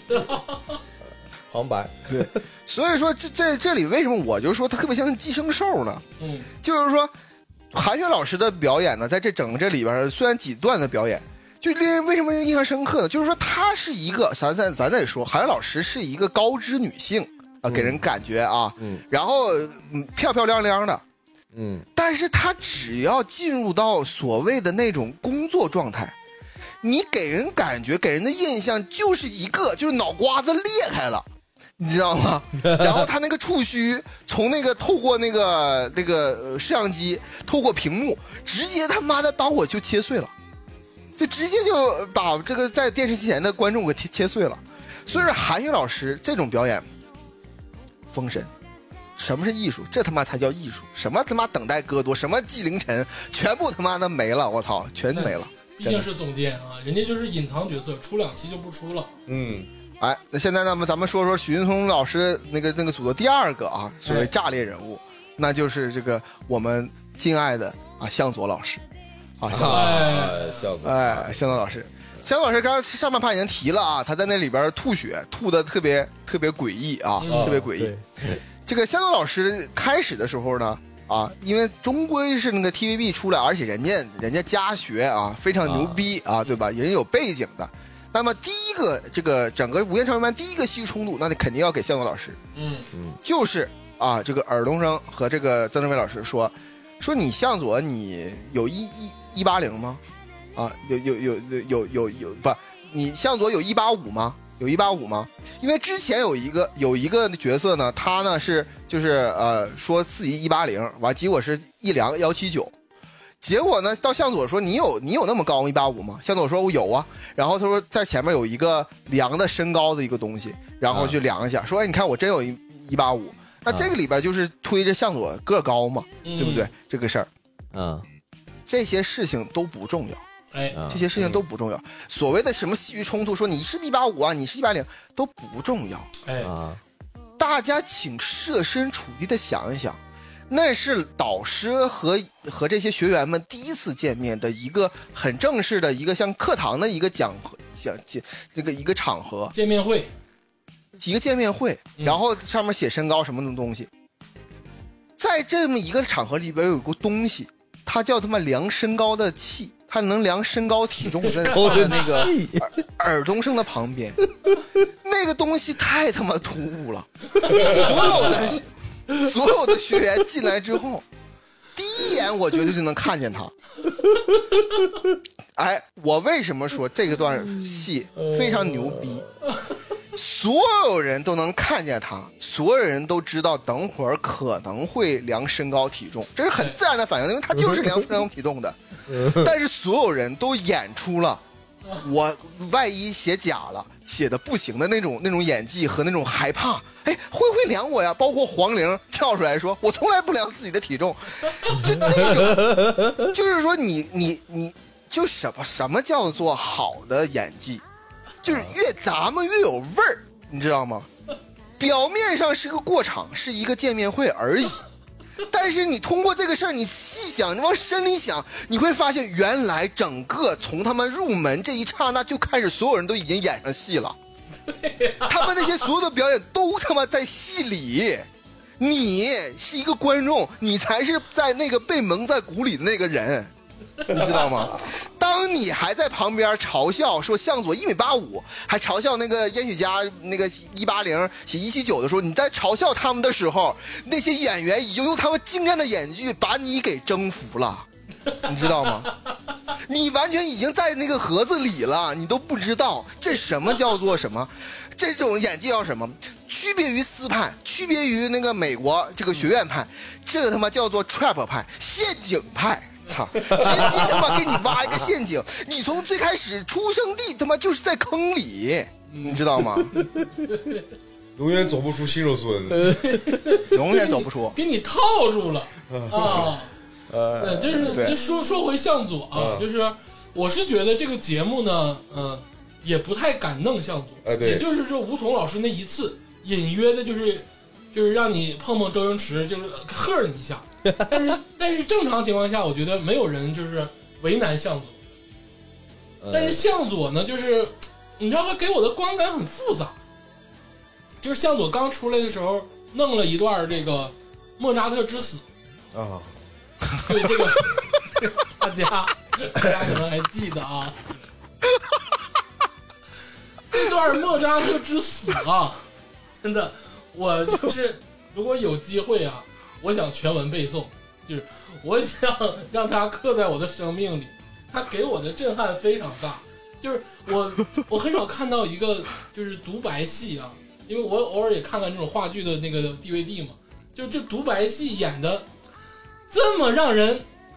黄白。 对，所以说这里为什么我就说他特别像寄生兽呢？就是说韩雪老师的表演呢，在这里边虽然几段的表演，就令人为什么印象深刻呢？就是说她是一个咱得说，韩雪老师是一个高知女性啊，给人感觉啊，然后漂漂亮亮的，但是她只要进入到所谓的那种工作状态，你给人感觉给人的印象就是就是脑瓜子裂开了。你知道吗？然后他那个触须从透过那个摄像机透过屏幕，直接他妈的把我就切碎了，就直接就把这个在电视机前的观众给切碎了。所以说韩雪老师这种表演封神。什么是艺术？这他妈才叫艺术！什么他妈等待戈多，什么纪凌尘，全部他妈的没了！我操，全没了。 毕竟是总监啊，人家就是隐藏角色，出2期就不出了。 哎，那现在呢，咱们说说许云松老师那个组的第二个啊，所谓炸裂人物，那就是这个我们敬爱的向佐老师啊，向佐老师，向佐老师刚刚上半趴已经提了啊，他在那里边吐血，吐的特别诡异啊，特别诡异。这个向佐老师开始的时候呢，因为终归是那个 TVB 出来，而且人家家学啊非常牛逼啊，对吧？人有背景的。那么第一个这个整个无限超人班第一个戏剧冲突，那你肯定要给向佐老师，就是这个尔冬升和这个曾志伟老师说你向佐你有180吗？有不？你向佐有185吗？有185吗？因为之前有一个角色呢，他呢就是说自己180，完结果是一量179。结果呢，到向佐说你有那么高185吗？向佐说我有啊。然后他说在前面有一个量的身高的一个东西，然后去量一下，说你看我真有185。那这个里边就是推着向佐个高嘛，对不对？这个事儿，这些事情都不重要。这些事情都不重要。所谓的什么戏剧冲突，说你是185啊，你是180，都不重要。大家请设身处地的想一想。那是导师和这些学员们第一次见面的一个很正式的一个像课堂的一个一个场合， 见面会， 然后上面写身高什么的东西。在这么一个场合里边有个东西，它叫他妈量身高的器，它能量身高体重的那个尔冬升的旁边，那个东西太他妈突兀了，所有的学员进来之后，第一眼我觉得就能看见他。我为什么说这个段戏非常牛逼？所有人都能看见他，所有人都知道等会儿可能会量身高体重，这是很自然的反应，因为他就是量身高体重的。但是所有人都演出了我万一写假了，写的不行的那种演技和那种害怕。会不会量我呀？包括黄龄跳出来说我从来不量自己的体重，就这种，就是说你就什么叫做好的演技，就是咱们越有味儿，你知道吗？表面上是个过场，是一个见面会而已，但是你通过这个事儿，你细想，你往深里想，你会发现原来整个从他们入门这一刹那就开始，所有人都已经演上戏了。他们那些所有的表演都他妈在戏里，你是一个观众，你才是在那个被蒙在鼓里的那个人，你知道吗？当你还在旁边嘲笑说向佐1.85米，还嘲笑那个烟雪家那个180写179的时候，你在嘲笑他们的时候，那些演员已经用他们精湛的演技把你给征服了，你知道吗？你完全已经在那个盒子里了，你都不知道这什么叫做什么，这种演技叫什么？区别于斯派，区别于那个美国这个学院派，这个他妈叫做 trap 派，陷阱派。操！直接他妈给你挖一个陷阱，你从最开始出生地他妈就是在坑里，你知道吗？ 永远走不出新手村， 永远走不出， 给你套住了啊！就是说回向佐啊，就是我是觉得这个节目呢，也不太敢弄向佐， 对， 也就是说吴彤老师那一次隐约的就是让你碰碰周星驰，就是喝你一下。但是正常情况下，我觉得没有人就是为难向佐。但是向佐呢，就是你知道他给我的观感很复杂。就是向佐刚出来的时候，弄了一段这个莫扎特之死啊， 对这个大家可能还记得啊，这段莫扎特之死啊，真的，我就是如果有机会啊，我想全文背诵，就是我想让他刻在我的生命里，他给我的震撼非常大。就是我很少看到一个就是独白戏啊，因为我偶尔也看看这种话剧的那个 DVD 嘛，就这独白戏演的这么让人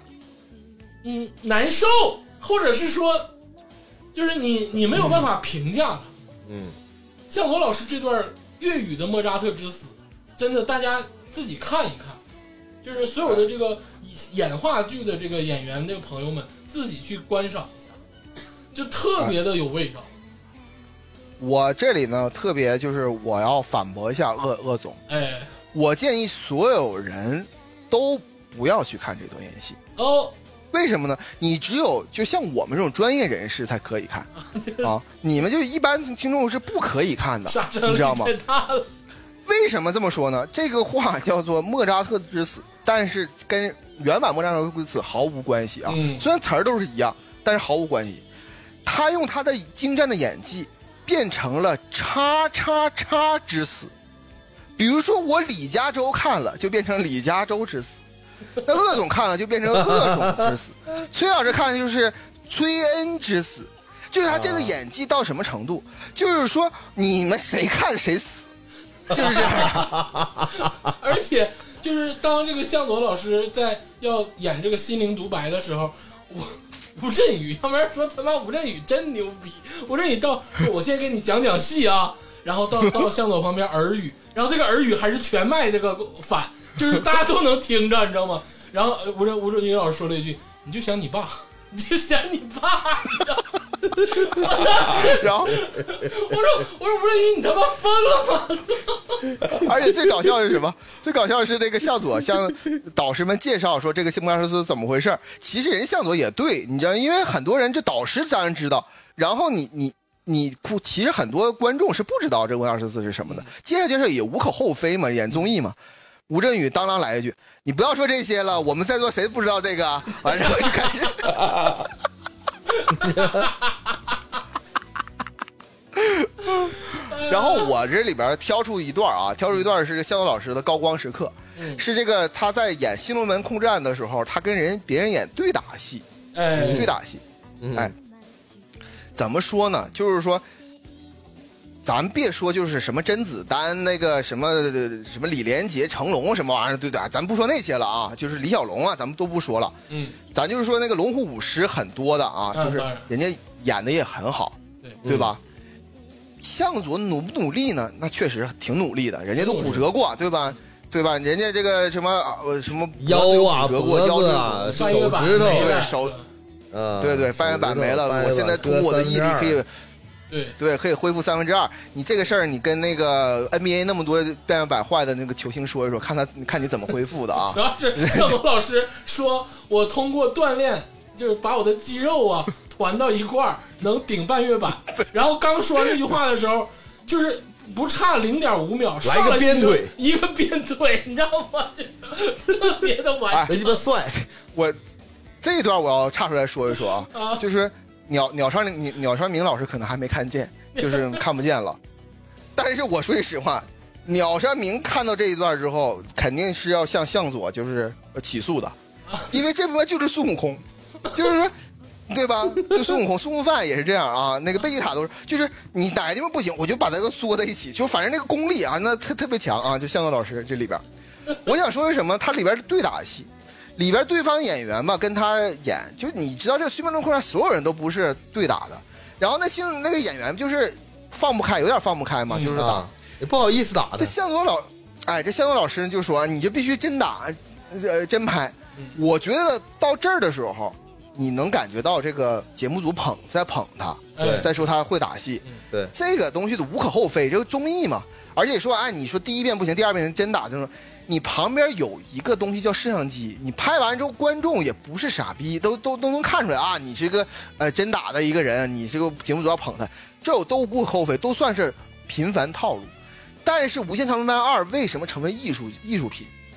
难受，或者是说就是你没有办法评价他。向佐老师这段粤语的莫扎特之死，真的大家自己看一看，就是所有的这个演话剧的这个演员的朋友们自己去观赏一下，就特别的有味道。 我这里呢特别就是我要反驳一下鄂总，我建议所有人都不要去看这段演戏哦。 为什么呢？你只有就像我们这种专业人士才可以看啊，你们就一般听众是不可以看的，你知道吗？为什么这么说呢？这个话叫做莫扎特之死，但是跟原版莫扎特之死毫无关系啊。虽然词儿都是一样，但是毫无关系。他用他的精湛的演技变成了叉叉叉之死，比如说我李嘉洲看了就变成李嘉洲之死，那鄂总看了就变成鄂总之死，崔老师看的就是崔恩之死，就是他这个演技到什么程度，就是说你们谁看谁死，就是这样。 而且就是当这个向佐老师在要演这个心灵独白的时候，吴镇宇，要不然说他妈吴镇宇真牛逼。吴镇宇到我先给你讲讲戏啊，然后到向佐旁边耳语，然后这个耳语还是全麦这个反，就是大家都能听着，你知道吗？然后吴镇宇老师说了一句：“你就想你爸，你就想你爸。” 然后我说吴镇宇，你他妈疯了吗？ 而且最搞笑的是什么？最搞笑的是那个向佐向导师们介绍说这个莫扎特是怎么回事，其实人向佐也对，你知道，因为很多人这导师当然知道，然后你其实很多观众是不知道这个莫扎特是什么的，介绍也无可厚非嘛，演综艺嘛。吴镇宇当来一句：“你不要说这些了，我们在座谁不知道这个啊？”完然后就开始。然后我这里边挑出一段是向佐老师的高光时刻，是这个他在演新龙门空战的时候，他跟别人演对打戏，对打戏，怎么说呢？就是说，咱别说就是什么甄子丹那个什么李连杰、成龙什么玩意儿对打，咱不说那些了啊，就是李小龙啊，咱们都不说了，咱就是说那个龙虎舞狮很多的啊，就是人家演的也很好，对吧？向佐努不努力呢？那确实挺努力的，人家都骨折过，对吧？对吧？人家这个什么腰啊、 骨折过， 腰啊、手指头， 对手，对，半月板没了。我现在图我的毅力可以，对，可以恢复2/3。你这个事儿，你跟那个 NBA 那么多半月板坏的那个球星说一说，看你怎么恢复的啊？ 主要是向佐老师说，我通过锻炼，就是把我的肌肉啊团到一块儿，能顶半月板。然后刚说那句话的时候，就是不差0.5秒， 来个鞭腿， 一个鞭腿，你知道吗？特别的完整， 鸡巴帅。 我这一段我要插出来说一说啊，就是鸟山明老师可能还没看见，就是看不见了。但是我说句实话，鸟山明看到这一段之后，肯定是要向向佐就是起诉的，因为这部分就是孙悟空，就是说。对吧？就孙悟空、孙悟饭也是这样啊。那个贝吉塔都是，就是你哪个地方不行，我就把它缩在一起，就反正那个功力啊，那特别强啊。就向佐老师这里边，我想说是什么？他里边对打戏，里边对方演员吧跟他演，就你知道这个《新白龙空战》所有人都不是对打的，然后那个演员就是放不开，有点放不开嘛，就是打也不好意思打的。 这向佐老师就说你就必须真打，真拍。我觉得到这儿的时候。你能感觉到这个节目组在捧他，在说他会打戏， 对这个东西都无可厚非，这个综艺嘛。而且说，你说第一遍不行，第二遍真打，就是你旁边有一个东西叫摄像机，你拍完之后，观众也不是傻逼，都能看出来啊，你是个真打的一个人，你这个节目组要捧他，这都无可厚非，都算是频繁套路。但是《无限长征班2》为什么成为艺术品？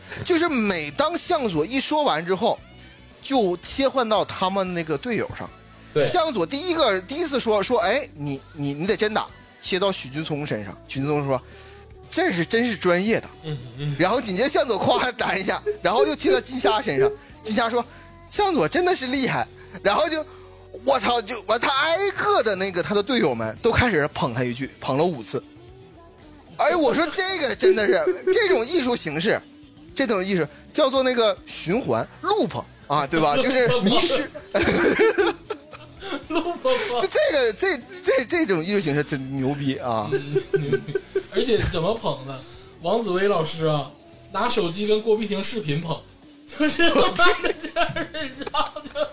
就是每当向佐一说完之后，就切换到他们那个队友上。 对， 向佐第一次说，哎，你得真打，切到许君聪身上。许君聪说，这是真是专业的。然后紧接着向佐夸打一下，然后又切到金沙身上。金沙说，向佐真的是厉害。然后就我操，就完他挨个的那个他的队友们都开始捧他一句，捧了5次。哎，我说这个真的是这种艺术形式，这种艺术叫做那个循环 loop 啊，对吧？就是迷失。就这种艺术形式真牛逼啊！ 牛逼！而且怎么捧呢？王子薇老师啊，拿手机跟郭碧婷视频捧，就是我看的这样，你知道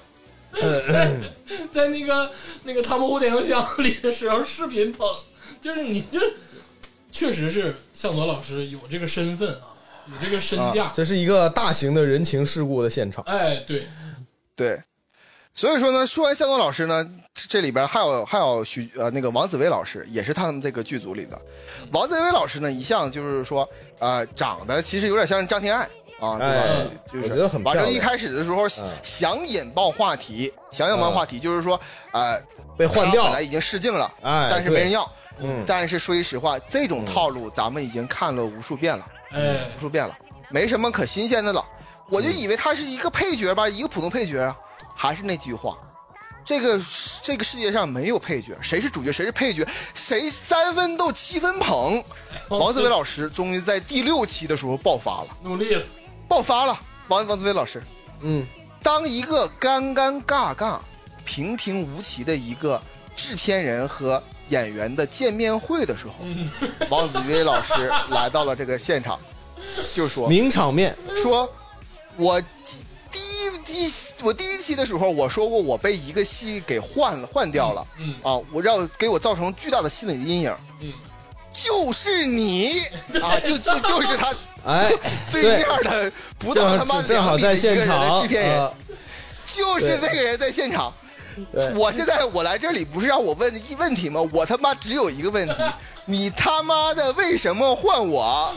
就在那个汤姆虎点秋香里的时候视频捧，就是你就确实是向佐老师有这个身份啊，有这个身价， 这是一个大型的人情世故的现场。 哎，对。 所以说呢，说完向佐老师呢，这里边还有那个王子薇老师，也是他们这个剧组里的。王子薇老师呢，一向就是说长得其实有点像张天爱啊，对吧？就是我觉得很漂亮。 反正一开始的时候想引爆话题，就是说被换掉， 本来已经试镜了，但是没人要。但是说句实话，这种套路咱们已经看了无数遍了，无数遍了，没什么可新鲜的了。我就以为他是一个配角吧，一个普通配角啊。还是那句话，这个世界上没有配角，谁是主角谁是配角，谁3分斗7分捧。王子薇老师终于在第6期的时候爆发了， 努力了， 爆发了。王子薇老师，当一个尴尬、平平无奇的一个制片人和演员的见面会的时候，王子薇老师来到了这个现场，就说名场面， 说我第一期的时候我说过我被一个戏给换掉了，我给我造成巨大的心理阴影，就是你啊，就是他，对面的不到他妈2米的一个人的制片人，就是这个人在现场。我现在我来这里不是让我问问题吗？我他妈只有一个问题，你他妈的为什么换我？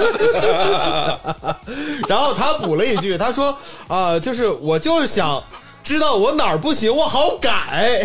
然后他补了一句，他说就是我就是想知道我哪儿不行，我好改。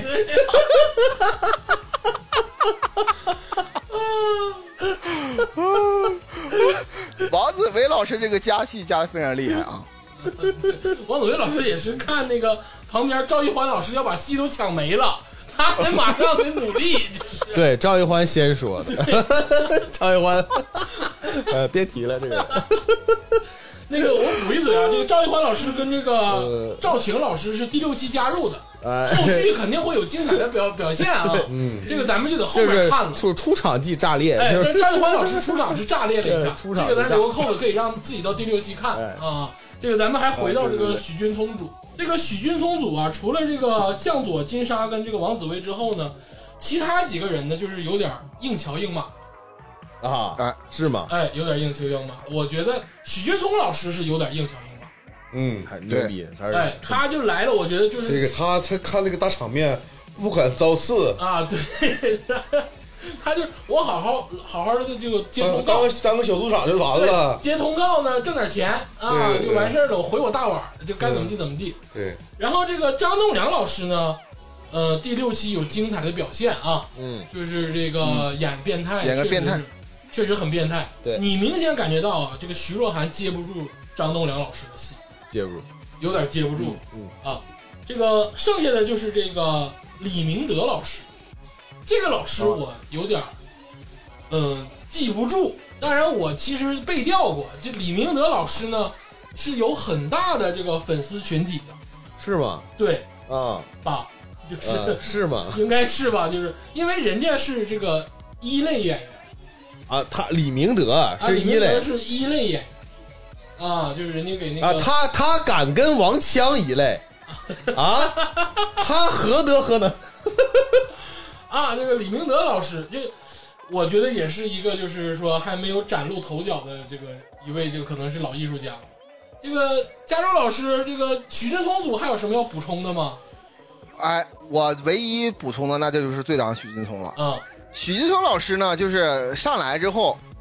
王子薇老师这个加戏加的非常厉害啊！ 王子薇老师也是看那个旁边赵一欢老师要把戏都抢没了，他得马上得努力。就是对，赵一欢先说的。赵一欢，别提了这个。 那个我补一嘴啊，这个赵一欢老师跟这个赵晴老师是第6期加入的，后续肯定会有精彩的表现啊。这个咱们就得后面看了。 出场即炸裂， 但赵一欢老师出场是炸裂了一下，这个咱留个扣子，可以让自己到第6期看啊。这个咱们还回到这个许君聪组，这个许君聪组啊，除了这个向佐、金沙跟这个王子薇之后呢，其他几个人呢就是有点硬桥硬马是吗？ 有点硬桥硬马。我觉得许君聪老师是有点硬桥硬马， 很牛逼。 他就来了，我觉得就是这个他看那个大场面不敢遭刺啊，对。他就我好好的就接通告， 当个小赌场就完了。 接通告呢，挣点钱啊，就完事儿了。我回我大碗，就该怎么地怎么地。 对。 然后这个张栋梁老师呢，第6期有精彩的表现啊，就是这个演变态， 演个变态， 确实很变态。 对， 你明显感觉到啊，这个徐若涵接不住张栋梁老师的戏， 接不住， 有点接不住。这个剩下的就是这个李明德老师。这个老师我有点记不住，当然我其实背调过。这李明德老师呢是有很大的这个粉丝群体的， 是吗？ 对吧， 就是是吗？ 应该是吧，就是因为人家是这个1类演员他李明德是1类， 是1类演员就是人家给那个他敢跟王枪一类他何德呢？ 这个李明德老师，这我觉得也是一个，就是说还没有崭露头角的这个一位，这个可能是老艺术家。这个加州老师，这个许君聪组还有什么要补充的吗？ 我唯一补充的那就是队长许君聪了。许君聪老师呢，就是上来之后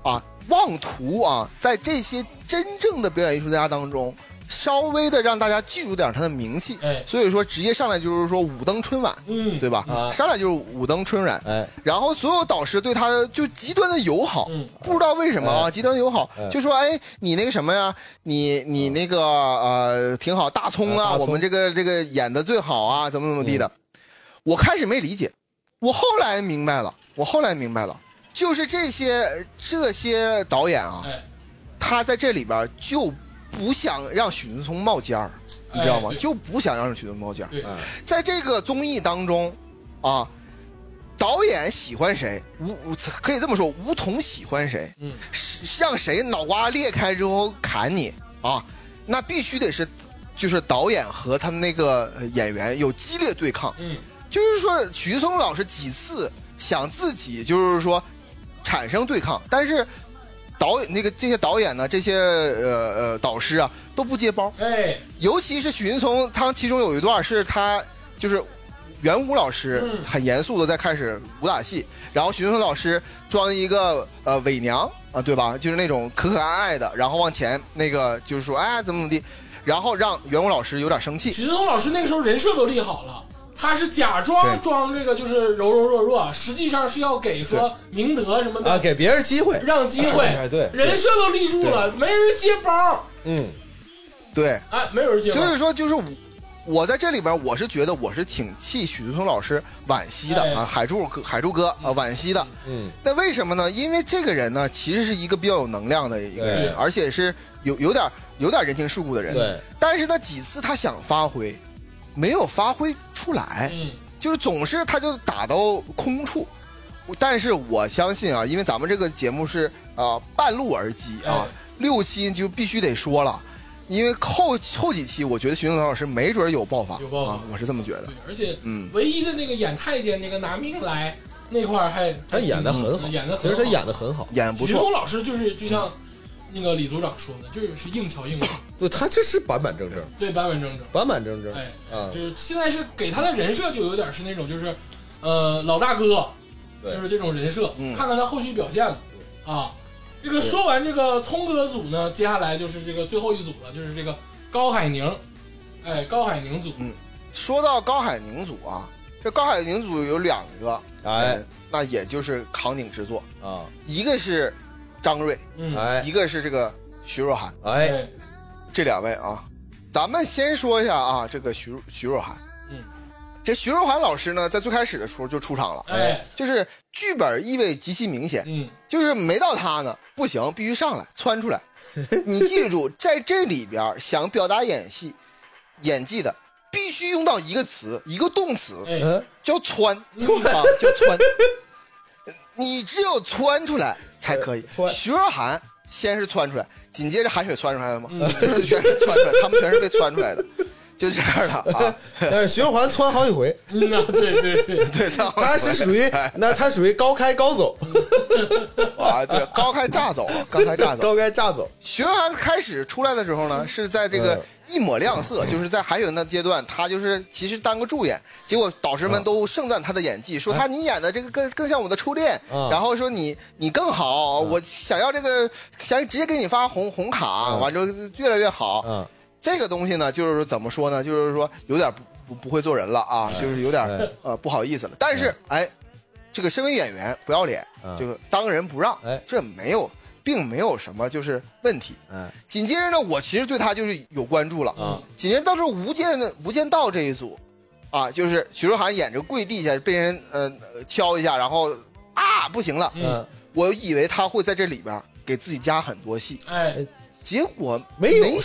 啊妄图啊在这些真正的表演艺术家当中稍微的让大家记住点他的名气，所以说直接上来就是说五登春晚，对吧？上来就是五登春晚，然后所有导师对他就极端的友好，不知道为什么啊，极端友好，就说哎，你那个什么呀，你那个挺好，大葱啊，我们这个演的最好啊，怎么地的。我开始没理解，我后来明白了，就是这些导演啊，他在这里边就不想让许文聪冒尖儿，你知道吗？就不想让许文聪冒尖儿。在这个综艺当中，啊，导演喜欢谁，可以这么说，吴彤喜欢谁，让谁脑瓜裂开之后砍你啊，那必须得是，就是导演和他们那个演员有激烈对抗。就是说许文聪老师几次想自己就是说产生对抗，但是这些导演呢，这些导师啊都不接包，尤其是许云聪，他其中有一段是他就是元武老师很严肃的在开始武打戏，然后许云聪老师装一个伪娘啊，对吧？就是那种可可爱爱的，然后往前那个就是说哎怎么地，然后让元武老师有点生气。 许云聪老师那个时候人设都立好了。他是假装这个就是柔柔弱弱，实际上是要给说明德什么的给别人机会， 让机会， 对， 人设都立住了，没人接包， 对， 没有人接包。 所以说，就是我在这里边，我是觉得我是挺替许文聪老师惋惜的啊，海柱哥啊惋惜的。那为什么呢？因为这个人呢，其实是一个比较有能量的一个人，而且是有点人情世故的人。 对， 但是呢，几次他想发挥。没有发挥出来，就是总是他就打到空处。但是我相信啊，因为咱们这个节目是半路而击啊，6期就必须得说了，因为后几期我觉得徐峥老师没准有爆发，啊，我是这么觉得。 而且唯一的那个演太监那个拿命来那块他演得很好，其实他演得很好， 演不错。 徐峥老师就像那个李组长说的，就是硬桥硬马。 对，他这是板板正正， 对，板板正正，就是现在是给他的人设就有点是那种就是老大哥，就是这种人设，看看他后续表现吧。啊，这个说完这个聪哥组呢，接下来就是这个最后一组了，就是这个高海宁，高海宁组。 说到高海宁组啊，这高海宁组有2个，那也就是扛鼎之作啊，一个是张瑞，一个是这个徐若涵，这2位啊，咱们先说一下啊，这个徐若涵，这徐若涵老师呢，在最开始的时候就出场了，就是剧本意味极其明显，就是没到他呢不行，必须上来窜出来。你记住，在这里边想表达演技的，必须用到一个词，一个动词，叫窜，叫窜。你只有窜出来才可以。徐若涵先是窜出来，紧接着韩雪窜出来了吗？全是窜出来，他们全是被窜出来的，就这样的啊。 但是徐若涵窜好几回， 对， 他属于高开高走啊，对，高开炸走。徐若涵开始出来的时候呢，是在这个一抹亮色，就是在韩雪那阶段，他就是其实当个助演，结果导师们都盛赞他的演技，说你演的这个更像我的初恋，然后说你更好，我想要想直接给你发红卡，完之后越来越好。这个东西呢，就是怎么说呢，就是说有点不会做人了啊，就是有点不好意思了。但是这个身为演员不要脸，就当仁不让，这并没有什么就是问题。紧接着呢，我其实对他就是有关注了。紧接着到时候无间道这一组，啊，就是许若涵演着跪地下被人敲一下，然后不行了。我以为他会在这里边给自己加很多戏，结果没有。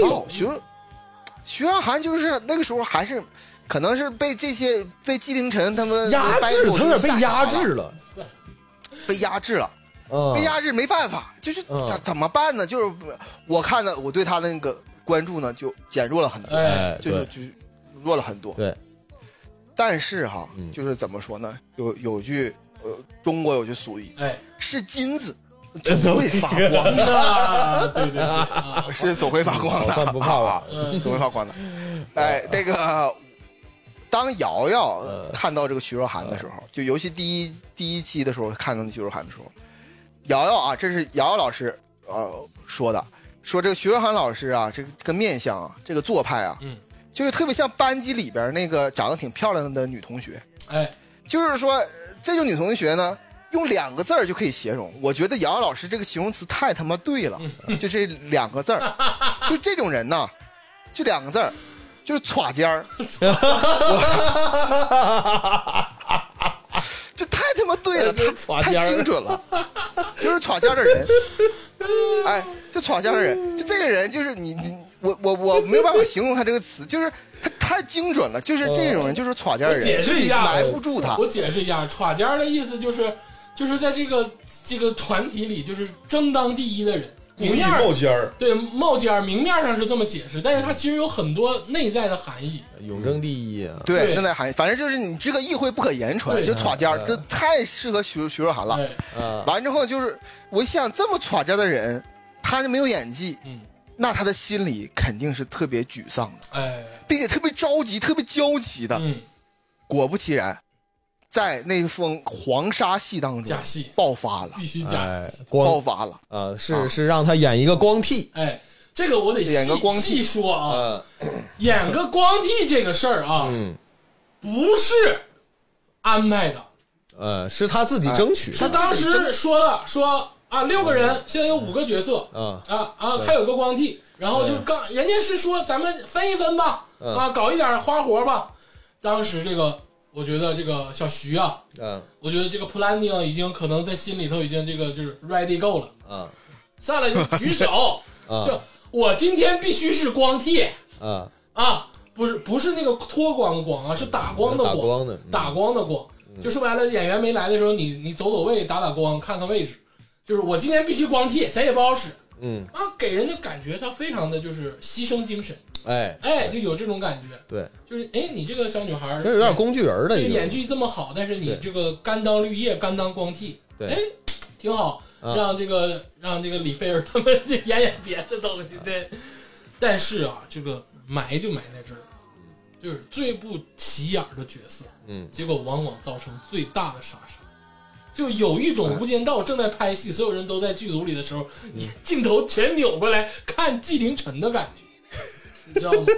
许若涵就是那个时候还是可能是被纪凌尘他们压制，他有点被压制了， 被压制没办法，就是他怎么办呢？就是我对他的那个关注呢就减弱了很多，就是弱了很多。 对， 但是就是怎么说呢？有句中国有句俗语，是金子总会发光的， 对， 是总会发光的， 不怕吧？ 总会发光的。那个当瑶瑶看到这个徐若涵的时候，就尤其第一期的时候看到徐若涵的时候， 瑶瑶啊，这是瑶瑶老师说的，说这个徐若涵老师啊，这个面相啊，这个做派啊，就是特别像班级里边那个长得挺漂亮的女同学。 哎， 就是说这种女同学呢，用2个字儿就可以形容。我觉得瑶瑶老师这个形容词太他妈对了，就这2个字儿，就这种人呢，就2个字儿，就是歘尖儿。这太他妈对了，太精准了，就是歘尖的人。哎，就歘尖的人，就这个人，就是我没有办法形容他这个词，就是他太精准了，就是这种人就是歘尖的人。 我解释一下， 埋不住他。 我解释一下，歘尖的意思就是在这个团体里，就是争当第一的人。明面冒尖儿， 对，冒尖儿，明面上是这么解释，但是它其实有很多内在的含义。 永争第一啊， 对，内在含义，反正就是你这个意会不可言传，就歘尖儿，这太适合徐若涵了。完之后就是，我想这么歘尖的人，他就没有演技，那他的心里肯定是特别沮丧的，并且特别着急、特别焦急的。果不其然。在那封黄沙戏当中， 假戏爆发了， 必须假戏， 爆发了是让他演一个光替。 哎，这个我得演个光替细说啊，演个光替这个事儿啊，不是安排的， 是他自己争取的。 他当时说啊，6个人现在有5个角色，还有个光替，然后就人家是说咱们分一分吧，搞一点花活吧。当时这个。我觉得这个小徐啊，我觉得这个 planning 已经可能在心里头已经这个就是 ready go 了，上来就举手，就我今天必须是光替，不是那个脱光的光啊，是打光的光，打光的光，就说白了，演员没来的时候，你走走位，打光，看看位置，就是我今天必须光替，谁也不好使，给人的感觉他非常的就是牺牲精神。就有这种感觉， 对， 就是你这个小女孩， 这有点工具人的， 演技这么好，但是你这个甘当绿叶，甘当光替，挺好，让这个李菲儿他们就演别的东西，对。但是啊，这个埋就埋在这儿，就是最不起眼的角色，结果往往造成最大的杀伤。就有一种《无间道》正在拍戏，所有人都在剧组里的时候，镜头全扭过来看纪凌尘的感觉。你知道吗？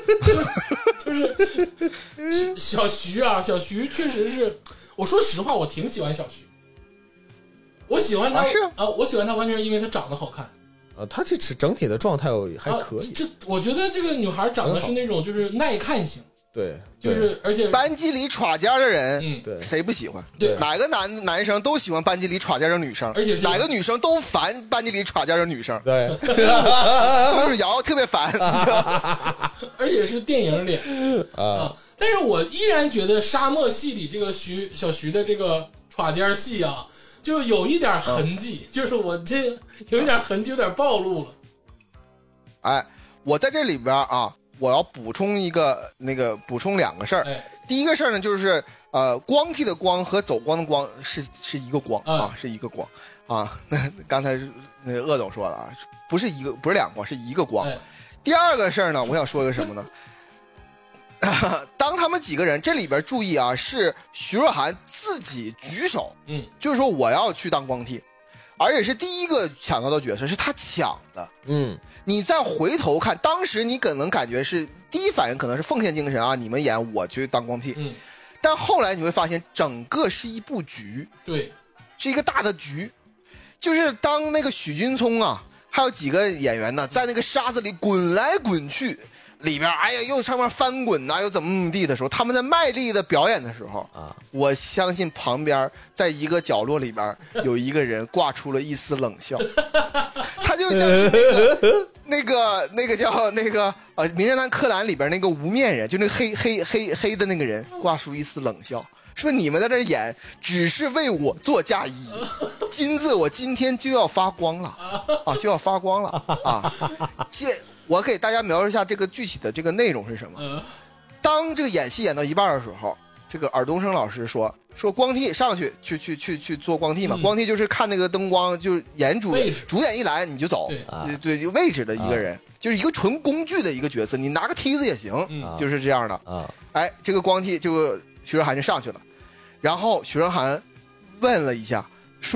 就是小徐啊，小徐确实是，我说实话，我挺喜欢小徐，我喜欢他我喜欢他完全是因为他长得好看他这整体的状态还可以。 我觉得这个女孩长得是那种就是耐看型。 对， 就是而且班级里歘尖的人，对，谁不喜欢？ 对， 哪个男生都喜欢班级里歘尖的女生， 而且哪个女生都烦班级里歘尖的女生。 对， 就是瑶特别烦， 而且是电影脸啊。但是我依然觉得沙漠戏里这个小徐的这个歘尖戏啊，就有一点痕迹，就是我这有一点痕迹，有点暴露了。 哎，我在这里边啊。我要补充2个事儿。第一个事儿呢，就是光替的光和走光的光是一个光啊，是一个光啊。那刚才那个鄂总说了啊，不是2个光，是一个光。第二个事儿呢，我想说一个什么呢？当他们几个人这里边注意啊，是徐若涵自己举手，就是说我要去当光替。而且是第一个抢到的角色是他抢的，你再回头看，当时你可能感觉是第一反应可能是奉献精神啊，你们演我去当光替，但后来你会发现整个是一布局， 对， 是一个大的局，就是当那个许君聪啊，还有几个演员呢，在那个沙子里滚来滚去。里边哎呀又上面翻滚啊又怎么地的时候，他们在卖力的表演的时候我相信旁边在一个角落里边有一个人挂出了一丝冷笑他就像是那个叫那个名侦探柯南里边那个无面人，就那个黑的那个人挂出一丝冷笑，说你们在这演只是为我做嫁衣，我今天就要发光了就要发光了我给大家描述一下这个具体的这个内容是什么。当这个演戏演到一半的时候，这个尔冬升老师说光替上去做光替嘛，光替就是看那个灯光，就是主演一来你就走，对，就位置的一个人，就是一个纯工具的一个角色，你拿个梯子也行，就是这样的哎，这个光替就徐若涵就上去了，然后徐若涵问了一下，说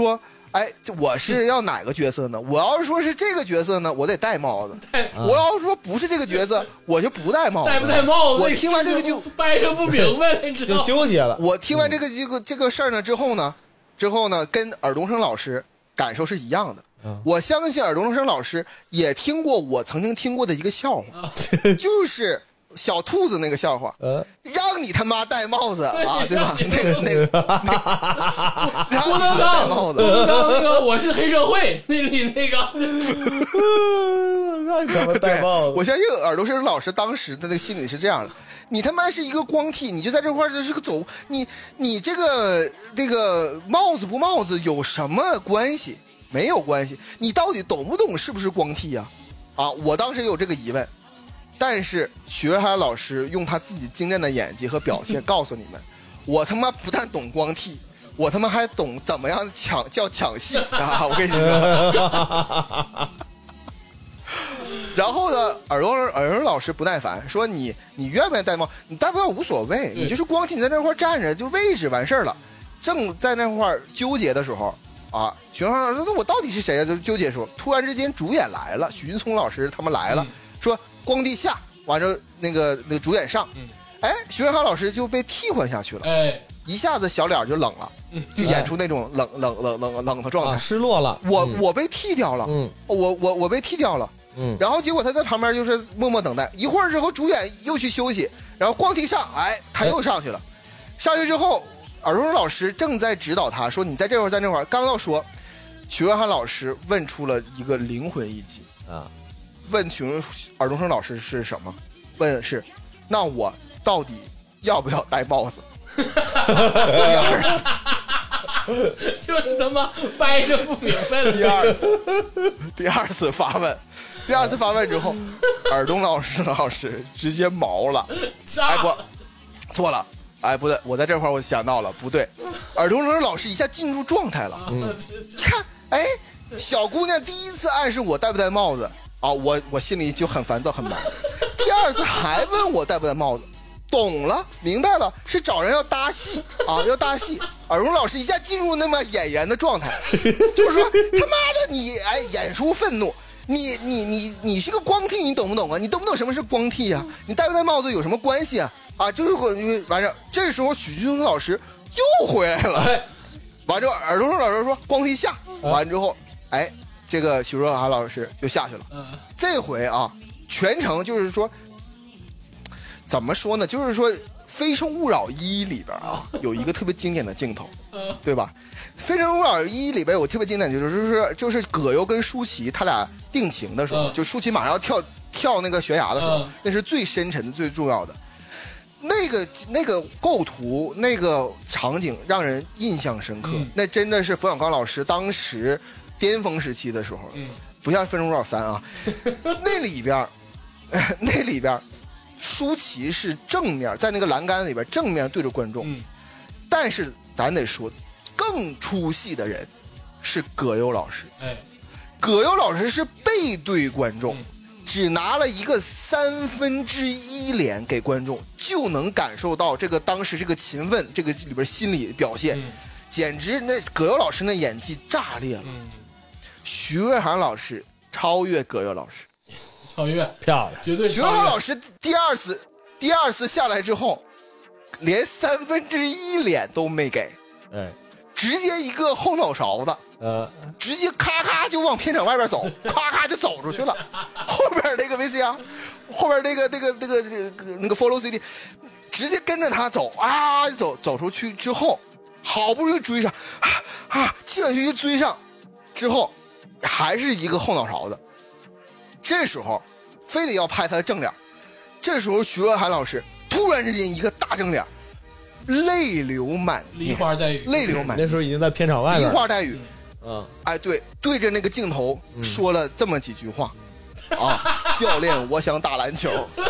哎，我是要哪个角色呢？我要是说是这个角色呢，我得戴帽子；我要是说不是这个角色，我就不戴帽子。 戴不戴帽子？ 我听完这个就掰扯不明白了，你知道就纠结了。 我听完这个事儿呢之后呢，跟尔冬升老师感受是一样的。我相信尔冬升老师也听过我曾经听过的一个笑话，就是小兔子那个笑话，让你他妈戴帽子啊，对吧？那个， 郭德纲那个我是黑社会那里那个， 让你他妈戴帽子。 我相信尔冬升老师当时的那个心里是这样的。你他妈是一个光替，你就在这块儿就是个走，你这个帽子不帽子有什么关系？没有关系，你到底懂不懂是不是光替呀？啊，我当时有这个疑问，但是许瑞涵老师用他自己精湛的演技和表现告诉你们，我他妈不但懂光替，我他妈还懂怎么样抢戏啊！我跟你说。然后呢，尔冬老师不耐烦说你愿不愿意戴帽？你戴不戴无所谓，你就是光替，你在那块站着就位置完事儿了。正在那块纠结的时候。啊，许瑞涵老师说：“那我到底是谁啊？”就纠结的时候，突然之间主演来了，许君聪老师他们来了，说光地下，完之后那个主演上，哎，许瑞涵老师就被替换下去了，哎，一下子小脸就冷了，就演出那种冷的状态， 失落了。 我被替掉了，我被替掉了，然后结果他在旁边就是默默等待，一会儿之后主演又去休息，然后光替上，哎，他又上去了，上去之后。尔冬升老师正在指导他说：“你在这会儿，在那会儿。”刚要说，许瑞涵老师问出了一个灵魂一击啊！问尔冬升老师是什么？问是，那我到底要不要戴帽子？ 就是他妈掰着不明白了。 第二次发问之后，尔冬老师直接毛了，哎不，错了。哎，不对，我在这块儿我想到了，不对，尔冬升老师一下进入状态了。你看，哎，小姑娘第一次暗示我戴不戴帽子啊，我心里就很烦躁很忙。第二次还问我戴不戴帽子，懂了，明白了，是找人要搭戏啊，要搭戏。尔冬老师一下进入那么演员的状态，就是说他妈的你，哎，演出愤怒。你是个光替，你懂不懂啊？你懂不懂什么是光替啊？你戴不戴帽子有什么关系啊？啊，就是完事，这时候许君聪老师又回来了，完之后尔冬升老师说光替下，完之后，哎，这个许瑞涵老师又下去了。这回啊，全程就是说，怎么说呢？就是说《非诚勿扰1》里边啊，有一个特别经典的镜头，对吧？《非诚勿扰1》里边有特别经典的就是葛优跟舒淇他俩定情的时候，就舒淇马上要跳那个悬崖的时候，那是最深沉最重要的。那个构图那个场景让人印象深刻，那真的是冯小刚老师当时巅峰时期的时候，不像《非诚勿扰3》啊，那里边舒淇是正面在那个栏杆里边正面对着观众，但是咱得说更出戏的人是葛优老师，葛优老师是背对观众，只拿了一个1/3脸给观众，就能感受到这个当时这个勤奋这个里边心理表现，简直那葛优老师那演技炸裂了。徐瑞涵老师超越葛优老师， 超越漂亮， 绝对。 徐瑞涵老师第二次下来之后，连1/3脸都没给，直接一个后脑勺子。直接咔咔就往片场外边走，咔咔就走出去了。后边那个 VCR， 后边那个 Follow CD， 直接跟着他走啊，走出去之后，好不容易追上，气喘吁吁追上之后，还是一个后脑勺子。这时候非得要拍他的正脸，这时候徐若涵老师突然之间一个大正脸，泪流满面， 梨花带雨， 泪流满面。 那时候已经在片场外了， 梨花带雨。哎，对着那个镜头说了这么几句话，教练，我想打篮球。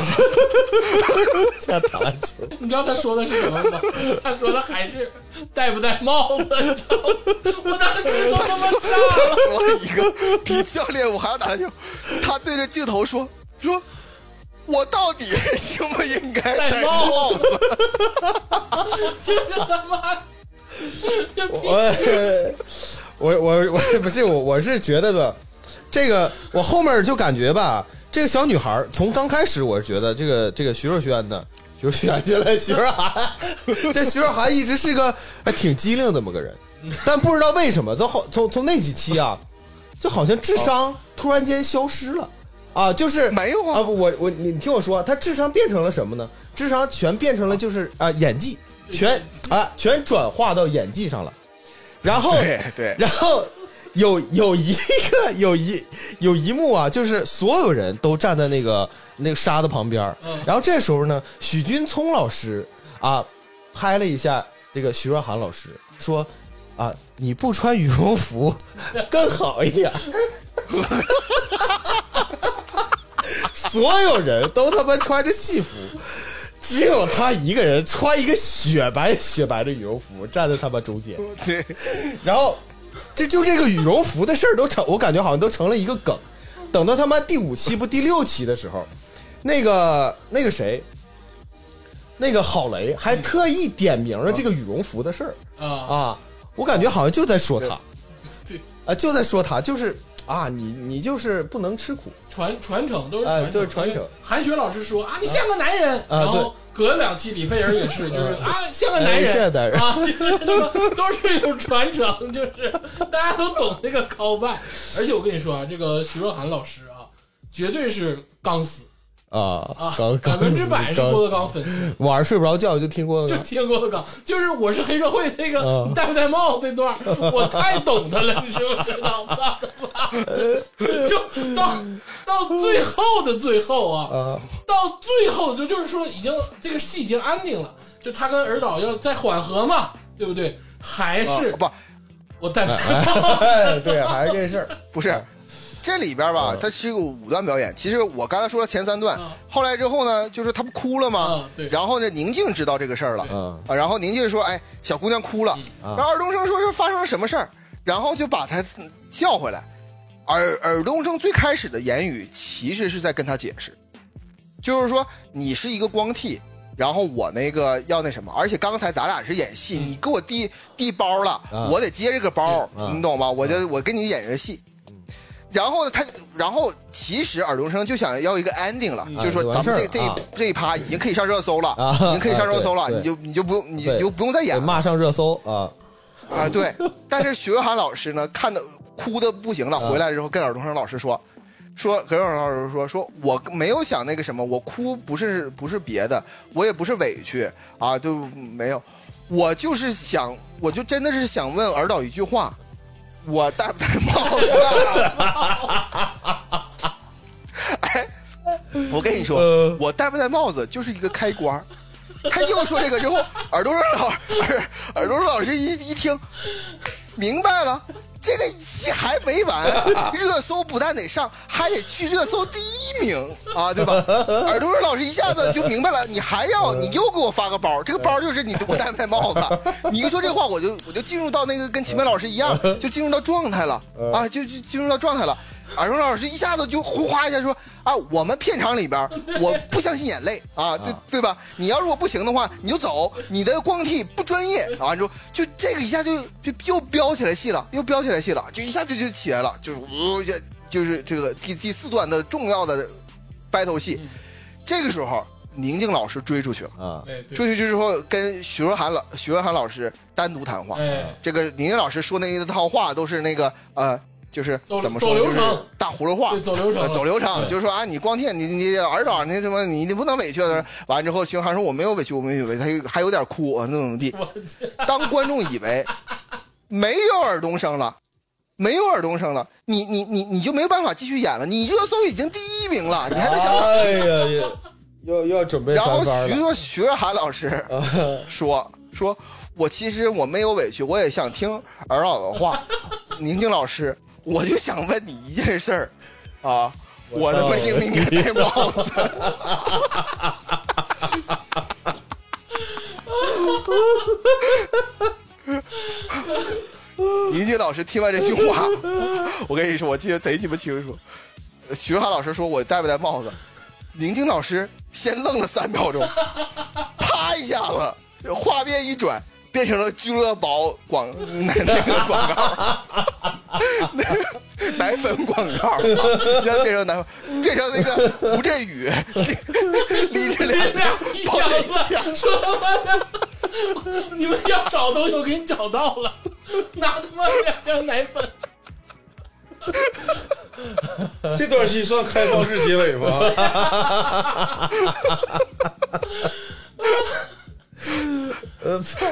想打篮球， 你知道他说的是什么吗？他说的还是戴不戴帽子，你知道吗？我当时都他妈炸了。 说了一个比教练我还要打篮球，他对着镜头说，我到底应不应该戴帽子？ 就是他妈。 不是我是觉得吧，这个我后面就感觉吧，这个小女孩从刚开始我是觉得这个徐若瑄呢，徐若瑄进来，徐若涵，这徐若涵一直是个挺机灵的这么个人，但不知道为什么从那几期啊，就好像智商突然间消失了啊，就是没有啊， 你听我说，他智商变成了什么呢？智商全变成了就是演技，全转化到演技上了。然后对， 然后有一幕啊，就是所有人都站在那个沙子旁边，然后这时候呢，许君聪老师啊拍了一下这个徐若涵老师，说啊，你不穿羽绒服更好一点。所有人都他妈穿着戏服，只有他一个人穿一个雪白的羽绒服站在他妈中间。然后这个羽绒服的事儿我感觉好像都成了一个梗。等到他妈第5期不第6期的时候，那个谁，那个郝蕾还特意点名了这个羽绒服的事儿啊，我感觉好像就在说他， 对啊，就在说他，就是啊，你就是不能吃苦， 传承都是传承， 就是传承。 韩雪老师说啊，你像个男人，然后隔2期李菲儿也是，就是啊，像个男人啊，就是都是有传承，就是大家都懂那个 callback。而且我跟你说啊，这个徐若涵老师啊，绝对是钢丝。100%是郭德纲粉丝， 晚上睡不着觉就听郭德纲， 就听郭德纲，就是我是黑社会那个你戴不戴帽这段，我太懂他了，你知不知道？操他妈！就到最后的最后啊，到最后就是说已经这个戏已经安定了，就他跟尔导要再缓和嘛，对不对？还是不， 我戴不戴帽？ 对，还是这事儿， 不是。这里边吧，它是个5段表演。其实我刚才说了前3段，后来之后呢，就是他不哭了吗？ 对。 然后呢，宁静知道这个事儿了，然后宁静说：“哎，小姑娘哭了。”然后尔冬升说：“是发生了什么事儿？”然后就把他叫回来。尔冬升最开始的言语其实是在跟他解释，就是说你是一个光替，然后我那个要那什么，而且刚才咱俩是演戏，你给我递包了，我得接这个包，你懂吗？我跟你演这个戏。然后呢，然后其实尔冬升就想要一个 ending 了，就是说咱们这一趴已经可以上热搜了，已经可以上热搜了，你就不用再演了， 骂上热搜啊对。但是徐若涵老师呢，看的哭的不行了，回来之后跟尔冬升老师说跟尔冬升老师说我没有想那个什么，我哭不是别的，我也不是委屈啊，就没有，我就真的是想问尔导一句话。我戴不戴帽子？哎，我跟你说，我戴不戴帽子就是一个开关。他又说这个之后，耳朵老师一听明白了，这个戏还没完，热搜不但得上，还得去热搜第1名啊，对吧？耳朵老师一下子就明白了，你又给我发个包，这个包就是你我戴不戴帽子？你一说这话，我就进入到那个跟秦梅老师一样，就进入到状态了啊，就进入到状态了。耳朵老师一下子就呼哗一下说啊，我们片场里边我不相信眼泪啊，对吧？你要如果不行的话，你就走，你的光替不专业啊，就这个一下就又飙起来戏了，就一下就起来了，就是这个第4段的重要的 battle 戏，这个时候宁静老师追出去了啊，追出去之后跟徐若涵老师单独谈话，这个宁静老师说那一套话都是那个就是怎么说，就是大葫芦话，走流程，就是说啊，你光替你尔导那什么，你不能委屈的。完之后，徐若涵说我没有委屈，他还有点哭啊，怎么地。当观众以为没有尔冬升了，你就没有办法继续演了，你热搜已经第1名了，你还能想啥？ 哎呀，又要准备。 然后徐若涵老师说我其实我没有委屈，我也想听尔导的话。宁静老师，我就想问你一件事儿啊，我他妈应不应该戴帽子？宁静老师听完这句话，我跟你说，我记得贼鸡巴清楚。徐若涵老师说我戴不戴帽子，宁静老师先愣了3秒钟，啪一下子，画面一转， 变成了俱乐宝那个广告，奶粉广告，变成奶粉，变成那个吴镇宇离着两个抱在一起， 说他妈的，你们要找东西我给你找到了，拿他妈2箱奶粉。 这段戏算开放式结尾吗？ 操！